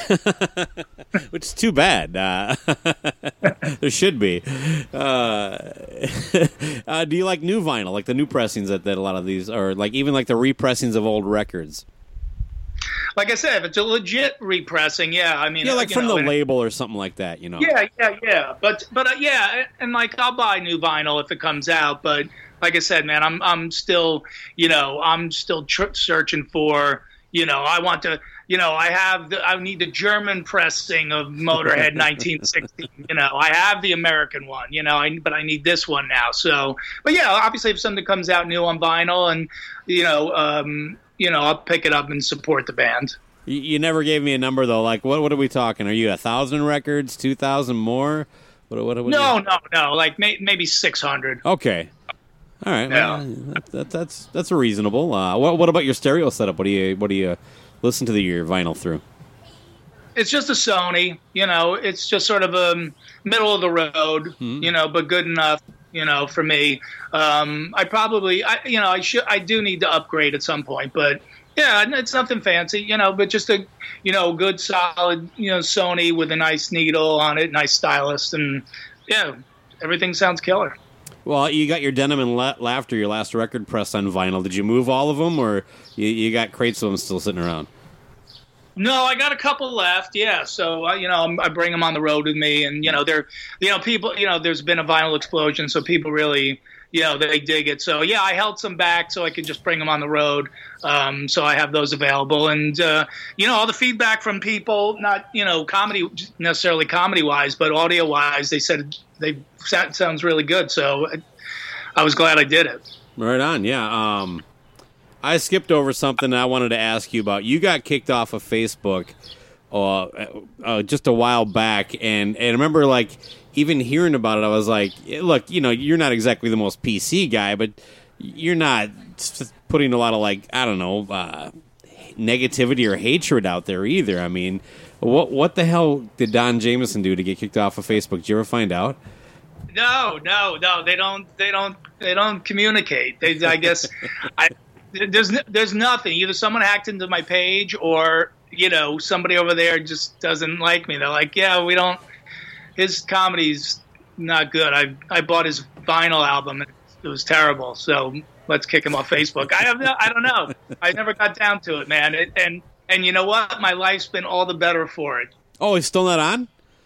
Which is too bad. Uh, there should be. Uh, uh, do you like new vinyl, like the new pressings that, that a lot of these, or like even like the repressings of old records? Like I said, if it's a legit repressing, yeah. I mean, yeah, like from know, the label or something like that, you know. Yeah, yeah, yeah. But but uh, yeah, and like I'll buy new vinyl if it comes out. But like I said, man, I'm I'm still, you know, I'm still tr- searching for. You know, I want to, you know, I have, the, I need the German pressing of Motorhead nineteen sixty. You know, I have the American one, you know, I, but I need this one now. So, but yeah, obviously if something comes out new on vinyl and, you know, um, you know, I'll pick it up and support the band. You, you never gave me a number though. Like, what what are we talking? Are you a thousand records, two thousand more? What what? what no, you... no, no. Like may, maybe six hundred. Okay. All right. Yeah. Well, that, that, that's that's reasonable. Uh, what what about your stereo setup? What do you what do you listen to the, your vinyl through? It's just a Sony. You know, it's just sort of a middle of the road. Mm-hmm. You know, but good enough. You know, for me, um, I probably, I, you know, I should, I do need to upgrade at some point, but yeah, it's nothing fancy, you know, but just a, you know, good solid, you know, Sony with a nice needle on it, nice stylus, and yeah, everything sounds killer. Well, you got your Denim and La- Laughter, your last record pressed on vinyl. Did you move all of them, or you, you got crates of them still sitting around? No, I got a couple left. Yeah, so uh, you know, I bring them on the road with me, and you know, they're, you know, people, you know, there's been a vinyl explosion, so people really, you know, they dig it. So yeah, I held some back so I could just bring them on the road. Um, so I have those available, and uh, you know, all the feedback from people, not you know, comedy necessarily comedy wise, but audio wise, they said they that sounds really good. So I, I was glad I did it. Right on, yeah. Um, I skipped over something I wanted to ask you about. You got kicked off of Facebook uh, uh, just a while back, and, and I remember, like, even hearing about it, I was like, look, you know, you're not exactly the most P C guy, but you're not putting a lot of, like, I don't know, uh, negativity or hatred out there either. I mean, what what the hell did Don Jamieson do to get kicked off of Facebook? Did you ever find out? No, no, no. They don't. They don't. They don't communicate. They, I guess, I. There's there's nothing. Either someone hacked into my page, or you know, somebody over there just doesn't like me. They're like, yeah, we don't. His comedy's not good. I I bought his vinyl album. It was terrible. So let's kick him off Facebook. I have no, I don't know. I never got down to it, man. It, and and you know what? My life's been all the better for it. Oh, he's still not on?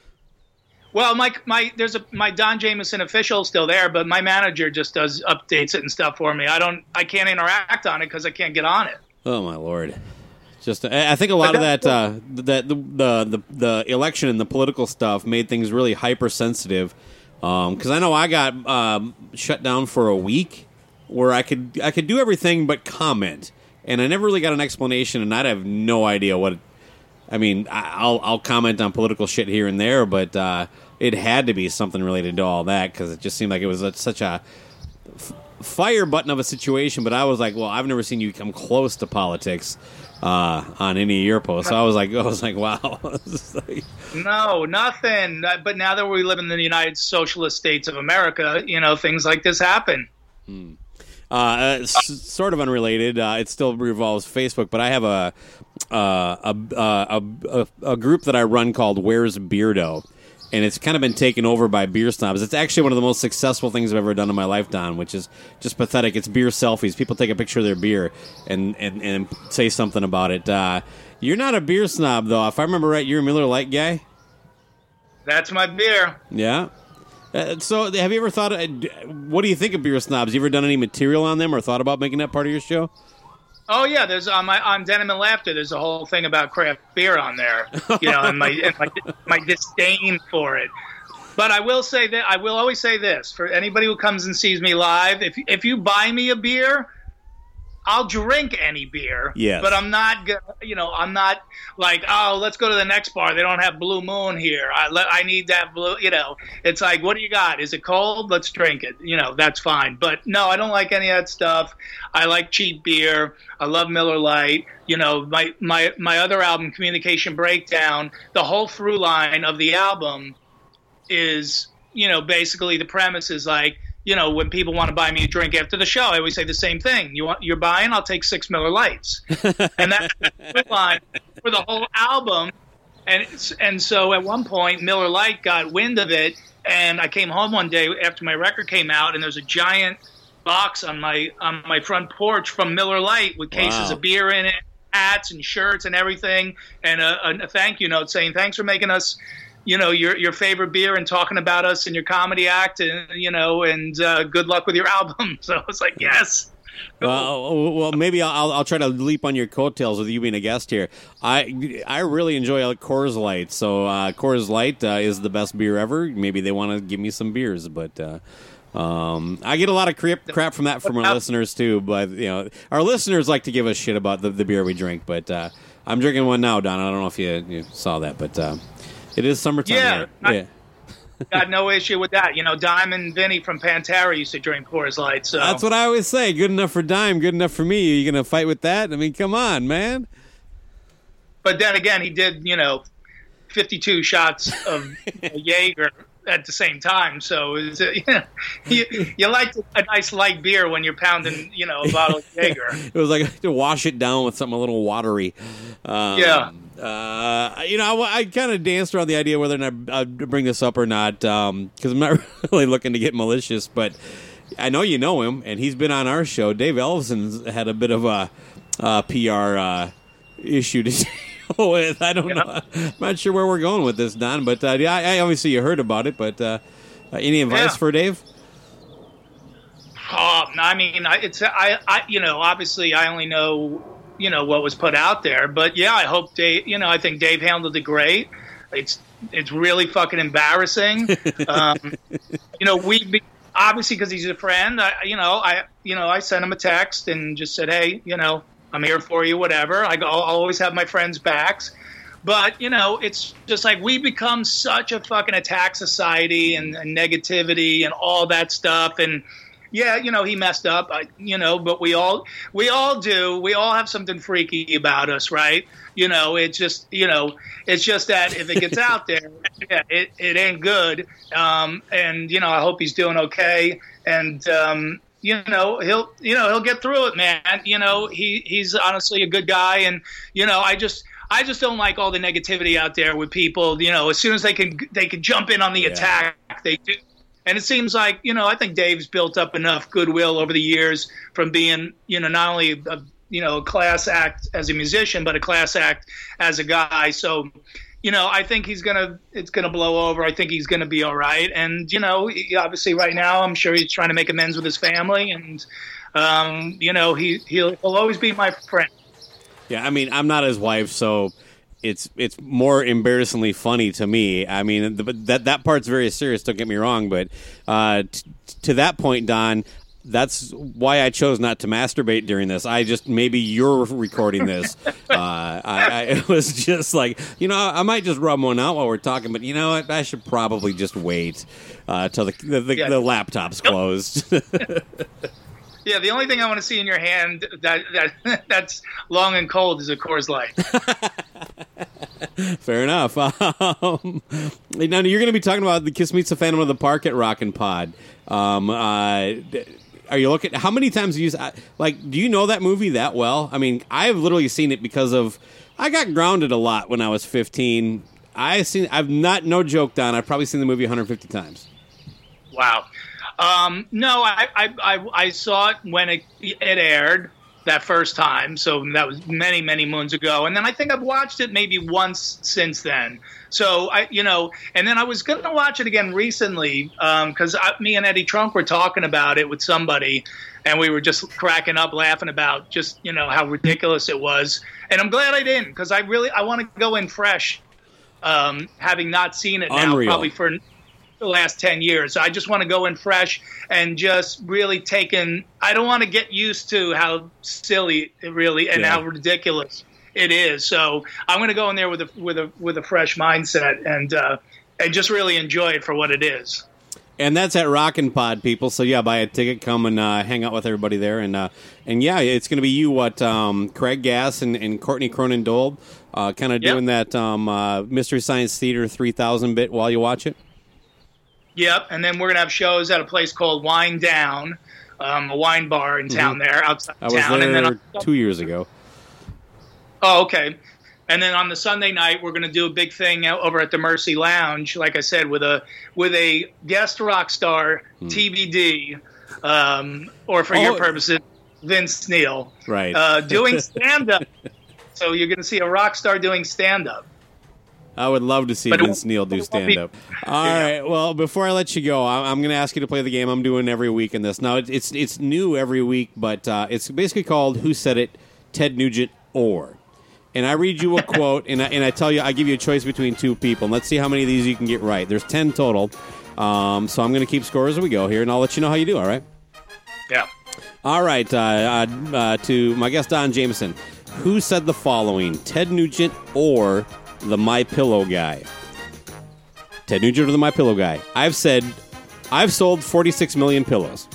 Well, my my there's a my Don Jamieson official still there, but my manager just does updates it and stuff for me. I don't, I can't interact on it because I can't get on it. Oh my lord! Just I think a lot of that uh, that the, the the the election and the political stuff made things really hypersensitive. Because um, I know I got um, shut down for a week where I could I could do everything but comment, and I never really got an explanation, and I'd have no idea what. It, I mean, I'll I'll comment on political shit here and there, but. Uh, It had to be something related to all that because it just seemed like it was a, such a f- fire button of a situation. But I was like, well, I've never seen you come close to politics uh, on any of your posts. So I was like, I was like, wow. like, no, nothing. But now that we live in the United Socialist States of America, you know, things like this happen. Hmm. Uh, s- sort of unrelated. Uh, it still revolves Facebook, but I have a uh, a, a, a a group that I run called Where's Beardo. And it's kind of been taken over by beer snobs. It's actually one of the most successful things I've ever done in my life, Don, which is just pathetic. It's beer selfies. People take a picture of their beer and, and, and say something about it. Uh, you're not a beer snob, though. If I remember right, you're a Miller Lite guy? That's my beer. Yeah. Uh, so have you ever thought, uh, what do you think of beer snobs? You ever done any material on them or thought about making that part of your show? Oh yeah, there's on my on Denim and Laughter. There's a whole thing about craft beer on there, you know, and my and my, my disdain for it. But I will say that I will always say this for anybody who comes and sees me live: if if you buy me a beer, I'll drink any beer. Yes. But I'm not gonna, you know, I'm not like, oh, let's go to the next bar. They don't have Blue Moon here. I let, I need that blue. You know, it's like, what do you got? Is it cold? Let's drink it. You know, that's fine. But no, I don't like any of that stuff. I like cheap beer. I love Miller Lite. You know, my my my other album, Communication Breakdown. The whole through line of the album is, you know, basically the premise is like, you know, when people want to buy me a drink after the show, I always say the same thing. You want, you're buying? I'll take six Miller Lights. And that's the line for the whole album. And it's, and so at one point, Miller Lite got wind of it, and I came home one day after my record came out, and there's a giant box on my on my front porch from Miller Lite with cases Wow. of beer in it, hats and shirts and everything, and a, a thank you note saying, thanks for making us, you know, your your favorite beer and talking about us in your comedy act, and you know, and uh, good luck with your album. So I was like, yes. Well, well, maybe I'll I'll try to leap on your coattails with you being a guest here. I I really enjoy Coors Light, so uh, Coors Light uh, is the best beer ever. Maybe they want to give me some beers, but uh, um, I get a lot of crap crap from that from our listeners too. But you know, our listeners like to give us shit about the, the beer we drink, but. Uh, I'm drinking one now, Don. I don't know if you, you saw that, but uh, it is summertime. Yeah, here. I, yeah. Got no issue with that. You know, Diamond Vinny from Pantera used to drink Coors Light. So that's what I always say. Good enough for Dime, good enough for me. Are you going to fight with that? I mean, come on, man. But then again, he did, you know, fifty-two shots of Jaeger at the same time. So it's, uh, you, know, you, you like a nice light beer when you're pounding, you know, a bottle of Jaeger. It was like to wash it down with something a little watery. Um, yeah. Uh, you know, I, I kind of danced around the idea whether or not I'd bring this up or not, because um, I'm not really looking to get malicious, but I know you know him, and he's been on our show. Dave Ellefson's had a bit of a uh, P R uh, issue to deal with. I don't yeah. know. I'm not sure where we're going with this, Don, but uh, yeah, I, I obviously you heard about it, but uh, uh, any advice yeah. for Dave? Oh, I mean, it's I, I, you know, obviously I only know, you know, what was put out there, but yeah, I hope Dave, you know, I think Dave handled it great. It's it's really fucking embarrassing. um, you know, we be, obviously because he's a friend. I, you know, I you know I sent him a text and just said, hey, you know, I'm here for you, whatever. I go, I'll always have my friends' backs. But, you know, it's just like we become such a fucking attack society and, and negativity and all that stuff. And yeah, you know, he messed up, I, you know, but we all we all do. We all have something freaky about us, right? You know, it's just, you know, it's just that if it gets out there, yeah, it, it ain't good. Um, and, you know, I hope he's doing okay. And, um, you know, he'll, you know, he'll get through it, man. You know, he, he's honestly a good guy. And, you know, I just, I just don't like all the negativity out there with people. You know, as soon as they can, they can jump in on the yeah. attack, they do. And it seems like, you know, I think Dave's built up enough goodwill over the years from being, you know, not only a, you know, a class act as a musician, but a class act as a guy. So, you know, I think he's going to, it's going to blow over. I think he's going to be all right. And, you know, obviously right now, I'm sure he's trying to make amends with his family. And, um, you know, he, he'll, he'll always be my friend. Yeah, I mean, I'm not his wife, so it's it's more embarrassingly funny to me. I mean, the, that that part's very serious, don't get me wrong, but uh, t- to that point, Don, that's why I chose not to masturbate during this. I just, maybe you're recording this. uh, I, I it was just like, you know, I might just rub one out while we're talking, but you know what? I should probably just wait uh, till the, the, the, yeah. the laptop's closed. Yeah, the only thing I want to see in your hand that that that's long and cold is a Coors Light. Fair enough. Um, now you're going to be talking about the Kiss Meets the Phantom of the Park at Rockin' Pod. Um, uh, are you looking? How many times have you like? Do you know that movie that well? I mean, I've literally seen it because of I got grounded a lot when I was fifteen. I seen. I've not no joke, Don. I've probably seen the movie one hundred fifty times. Wow. Um, no, I, I, I, I saw it when it, it aired that first time. So that was many, many moons ago. And then I think I've watched it maybe once since then. So I, you know, and then I was going to watch it again recently. Um, cause I, me and Eddie Trunk were talking about it with somebody and we were just cracking up, laughing about just, you know, how ridiculous it was. And I'm glad I didn't, cause I really, I want to go in fresh. Um, having not seen it now, Unreal. probably for the last ten years. I just want to go in fresh and just really take in. I don't want to get used to how silly it really and yeah. how ridiculous it is. So I'm going to go in there with a with a with a fresh mindset and uh, and just really enjoy it for what it is. And that's at Rockin' Pod, people. So yeah, buy a ticket, come and uh, hang out with everybody there, and uh, and yeah, it's going to be you, what um, Craig Gass and, and Courtney Cronin Dold, uh, kind of yep. doing that um, uh, Mystery Science Theater three thousand bit while you watch it. Yep, and then we're going to have shows at a place called Wine Down, um, a wine bar in town mm-hmm. there, outside I was town. there and then on, two years ago. Oh, okay. And then on the Sunday night, we're going to do a big thing over at the Mercy Lounge, like I said, with a with a guest rock star, hmm. T B D, um, or for oh. your purposes, Vince Neil. Right. Uh, doing stand-up. So you're going to see a rock star doing stand-up. I would love to see but Vince Neil do stand-up. All yeah. right. Well, before I let you go, I'm going to ask you to play the game I'm doing every week in this. Now, it's it's new every week, but uh, it's basically called Who Said It, Ted Nugent or. And I read you a quote, and I, and I tell you, I give you a choice between two people. And let's see how many of these you can get right. There's ten total. Um, so I'm going to keep score as we go here, and I'll let you know how you do, all right? Yeah. All right. Uh, uh, uh, to my guest, Don Jameson. Who said the following? Ted Nugent or the My Pillow guy? Ted Nugent or the My Pillow guy? I've said I've sold forty-six million pillows.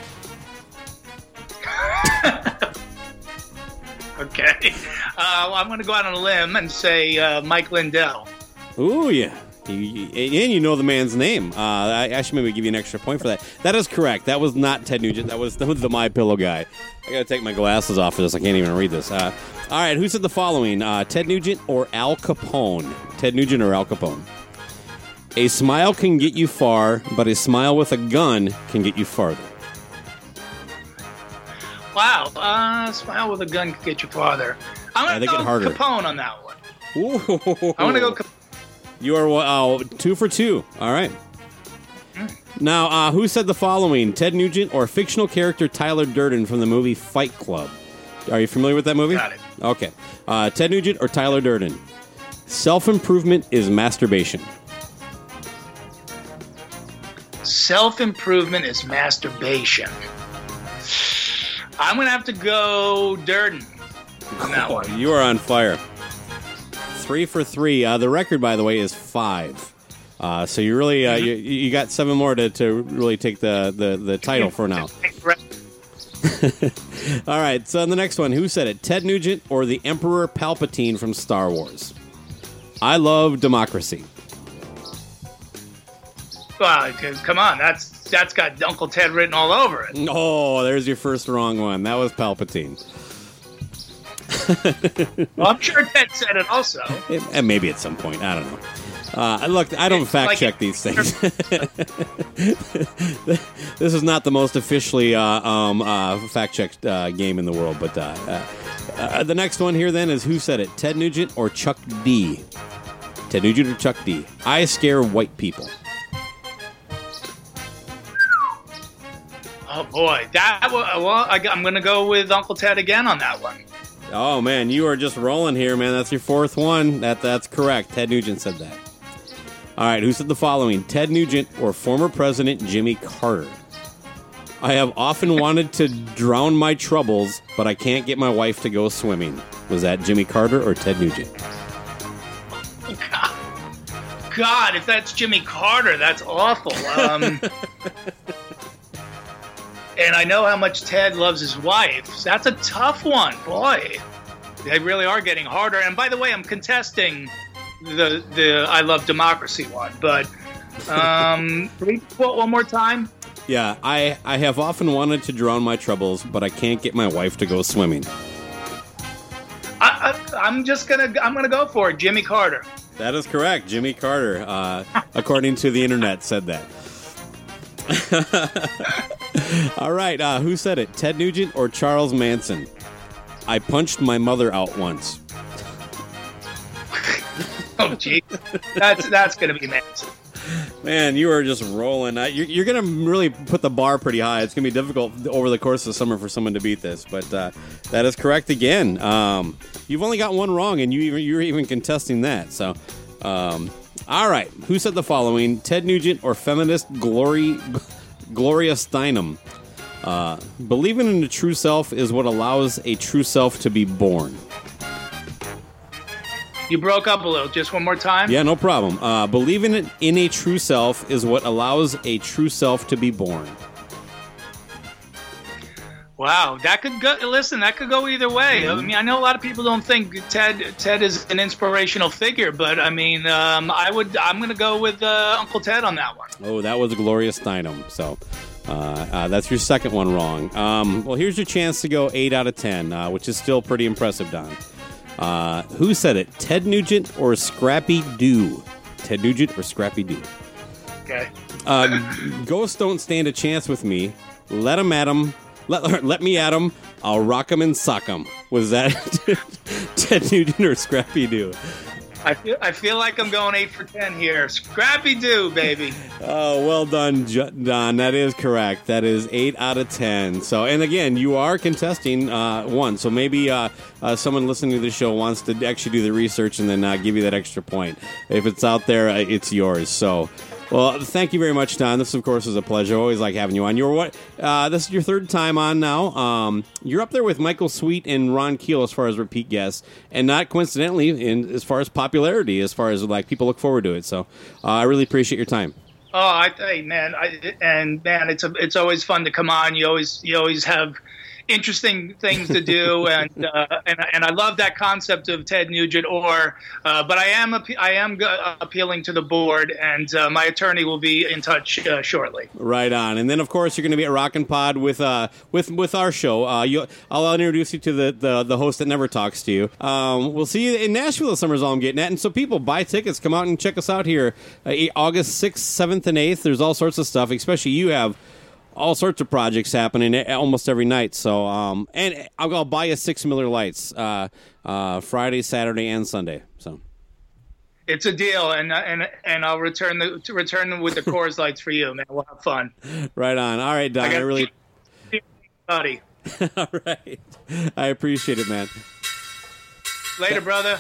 Okay. Uh, well, I'm going to go out on a limb and say uh, Mike Lindell. Ooh, yeah. You, and you know the man's name. Uh, I, I should maybe give you an extra point for that. That is correct. That was not Ted Nugent. That was, that was the My Pillow guy. I got to take my glasses off for this. I can't even read this. Uh, all right, who said the following? Uh, Ted Nugent or Al Capone? Ted Nugent or Al Capone? A smile can get you far, but a smile with a gun can get you farther. Wow. Uh, smile with a gun can get you farther. I'm going to go harder. Capone on that one. Ooh. I want to go Capone. You are uh, two for two. All right. Now, uh, who said the following? Ted Nugent or fictional character Tyler Durden from the movie Fight Club? Are you familiar with that movie? Got it. Okay. Uh, Ted Nugent or Tyler Durden? Self-improvement is masturbation. Self-improvement is masturbation. I'm going to have to go Durden on that Oh, one. you are on fire. Three for three. Uh, the record, by the way, is five. Uh, so you really uh, you, you got seven more to, to really take the, the, the title for now. All right. So the next one, who said it? Ted Nugent or the Emperor Palpatine from Star Wars? I love democracy. Well, come on, that's that's got Uncle Ted written all over it. Oh, there's your first wrong one. That was Palpatine. Well, I'm sure Ted said it also. It, and maybe at some point. I don't know. Uh, look, I don't It's fact like- check these things. This is not the most officially uh, um, uh, fact checked uh, game in the world. But uh, uh, uh, the next one here then is who said it? Ted Nugent or Chuck D? Ted Nugent or Chuck D? I scare white people. Oh boy, that wa- well, I, I'm going to go with Uncle Ted again on that one. Oh man, you are just rolling here, man. That's your fourth one. That that's correct. Ted Nugent said that. All right, who said the following? Ted Nugent or former President Jimmy Carter? I have often wanted to drown my troubles, but I can't get my wife to go swimming. Was that Jimmy Carter or Ted Nugent? God, God if that's Jimmy Carter, that's awful. Um, and I know how much Ted loves his wife. So that's a tough one, boy. They really are getting harder. And by the way, I'm contesting the the I love democracy one. But um, read the quote one more time. Yeah, I, I have often wanted to drown my troubles, but I can't get my wife to go swimming. I, I, I'm just gonna I'm gonna go for it, Jimmy Carter. That is correct. Jimmy Carter, uh, according to the internet, said that. All right, uh, who said it? Ted Nugent or Charles Manson? I punched my mother out once. Oh, gee, that's that's gonna be Manson. Man, you are just rolling. Uh, you're you're going to really put the bar pretty high. It's going to be difficult over the course of the summer for someone to beat this, but uh, that is correct again. Um, you've only got one wrong, and you even, you're even contesting that. So, um, all right. Who said the following? Ted Nugent or feminist Glory, Gloria Steinem? Uh, believing in the true self is what allows a true self to be born. You broke up a little. Just one more time. Yeah, no problem. Uh, believing in, in a true self is what allows a true self to be born. Wow, that could go. Listen, that could go either way. I mean, I know a lot of people don't think Ted Ted is an inspirational figure, but I mean, um, I would. I'm going to go with uh, Uncle Ted on that one. Oh, that was Gloria Steinem. So uh, uh, that's your second one wrong. Um, well, here's your chance to go eight out of ten, uh, which is still pretty impressive, Don. Uh, who said it? Ted Nugent or Scrappy Doo? Ted Nugent or Scrappy Doo? Okay. Uh, Ghosts don't stand a chance with me. Let 'em at 'em. Let, let me at 'em. I'll rock 'em and sock 'em. Was that Ted Nugent or Scrappy Doo? I feel, I feel like I'm going eight for ten here. Scrappy Doo, baby. Oh, well done, J- Don. That is correct. That is eight out of ten. So, and again, you are contesting uh, one. So maybe uh, uh, someone listening to the show wants to actually do the research and then uh, give you that extra point. If it's out there, uh, it's yours. So, Well, thank you very much, Don. This, of course, is a pleasure. Always like having you on. You're what? Uh, this is your third time on now. Um, you're up there with Michael Sweet and Ron Keel as far as repeat guests, and not coincidentally, in as far as popularity, as far as like people look forward to it. So, uh, I really appreciate your time. Oh, I, hey, man, I, and man, it's a, it's always fun to come on. You always you always have interesting things to do, and uh, and and I love that concept of Ted Nugent. Or, uh, but I am I am appealing to the board, and uh, my attorney will be in touch uh, shortly. Right on, and then of course you're going to be at Rockin' Pod with uh with with our show. Uh, you, I'll introduce you to the, the the host that never talks to you. Um, we'll see you in Nashville this summer, is all I'm getting at. And so people, buy tickets, come out and check us out here, uh, August sixth, seventh, and eighth. There's all sorts of stuff. Especially you have all sorts of projects happening almost every night. So, um, and I'll, I'll buy you six Miller Lights uh, uh, Friday, Saturday, and Sunday. So, it's a deal, and and and I'll return the to return them with the Coors Lights for you, man. We'll have fun. Right on. All right, Don. I, I really, buddy. All right. I appreciate it, man. Later, brother.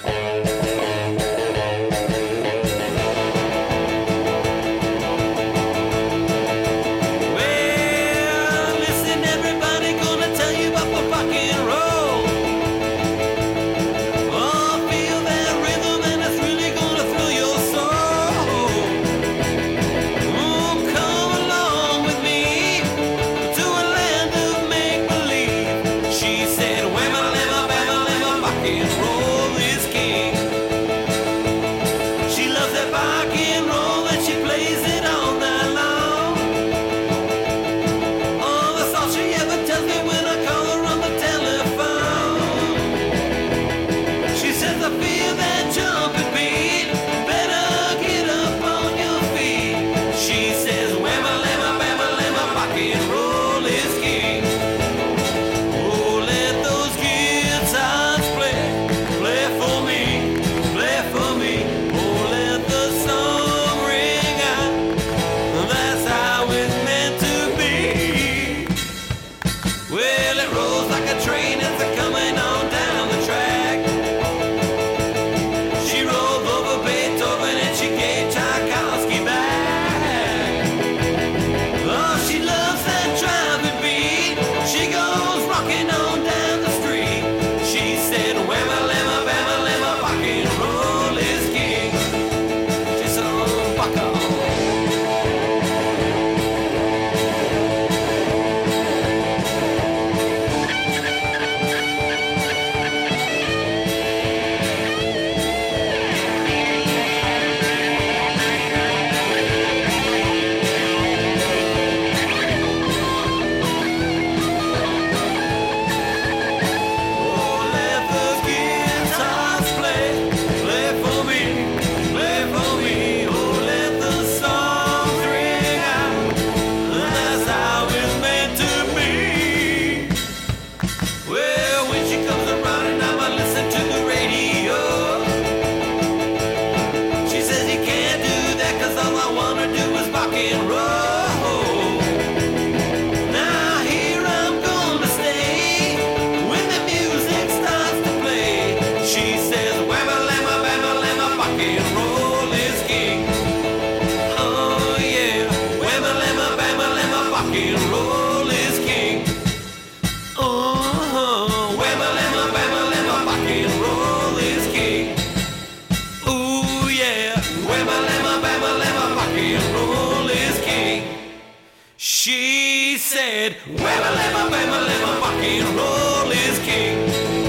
She said, "Whamma lamma, bamma lamma, rock and roll is king."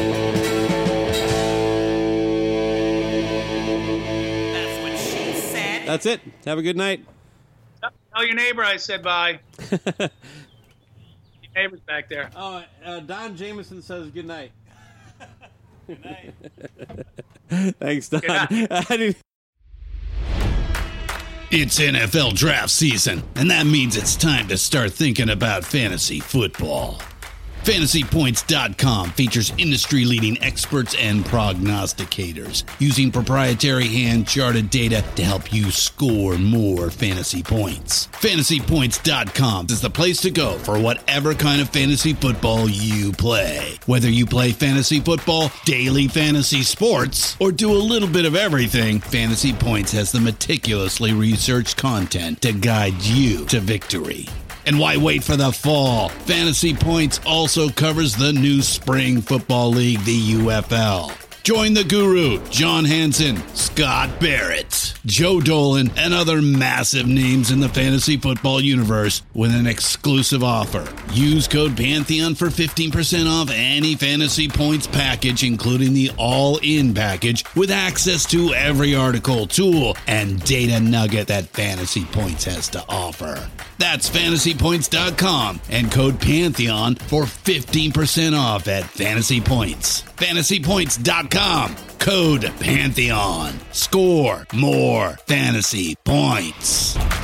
That's what she said. That's it. Have a good night. Tell your neighbor I said bye. Your neighbor's back there. Oh, uh, Don Jameson says good night. Good night. Thanks, Don. Good night. I didn't... It's N F L draft season, and that means it's time to start thinking about fantasy football. Fantasy Points dot com features industry-leading experts and prognosticators using proprietary hand-charted data to help you score more fantasy points. Fantasy Points dot com is the place to go for whatever kind of fantasy football you play. Whether you play fantasy football, daily fantasy sports, or do a little bit of everything, Fantasy Points has the meticulously researched content to guide you to victory. And why wait for the fall? Fantasy Points also covers the new spring football league, the U F L. Join the guru, John Hansen, Scott Barrett, Joe Dolan, and other massive names in the fantasy football universe with an exclusive offer. Use code Pantheon for fifteen percent off any Fantasy Points package, including the all-in package, with access to every article, tool, and data nugget that Fantasy Points has to offer. That's Fantasy Points dot com and code Pantheon for fifteen percent off at Fantasy Points. Fantasy Points dot com, code Pantheon. Score more fantasy points.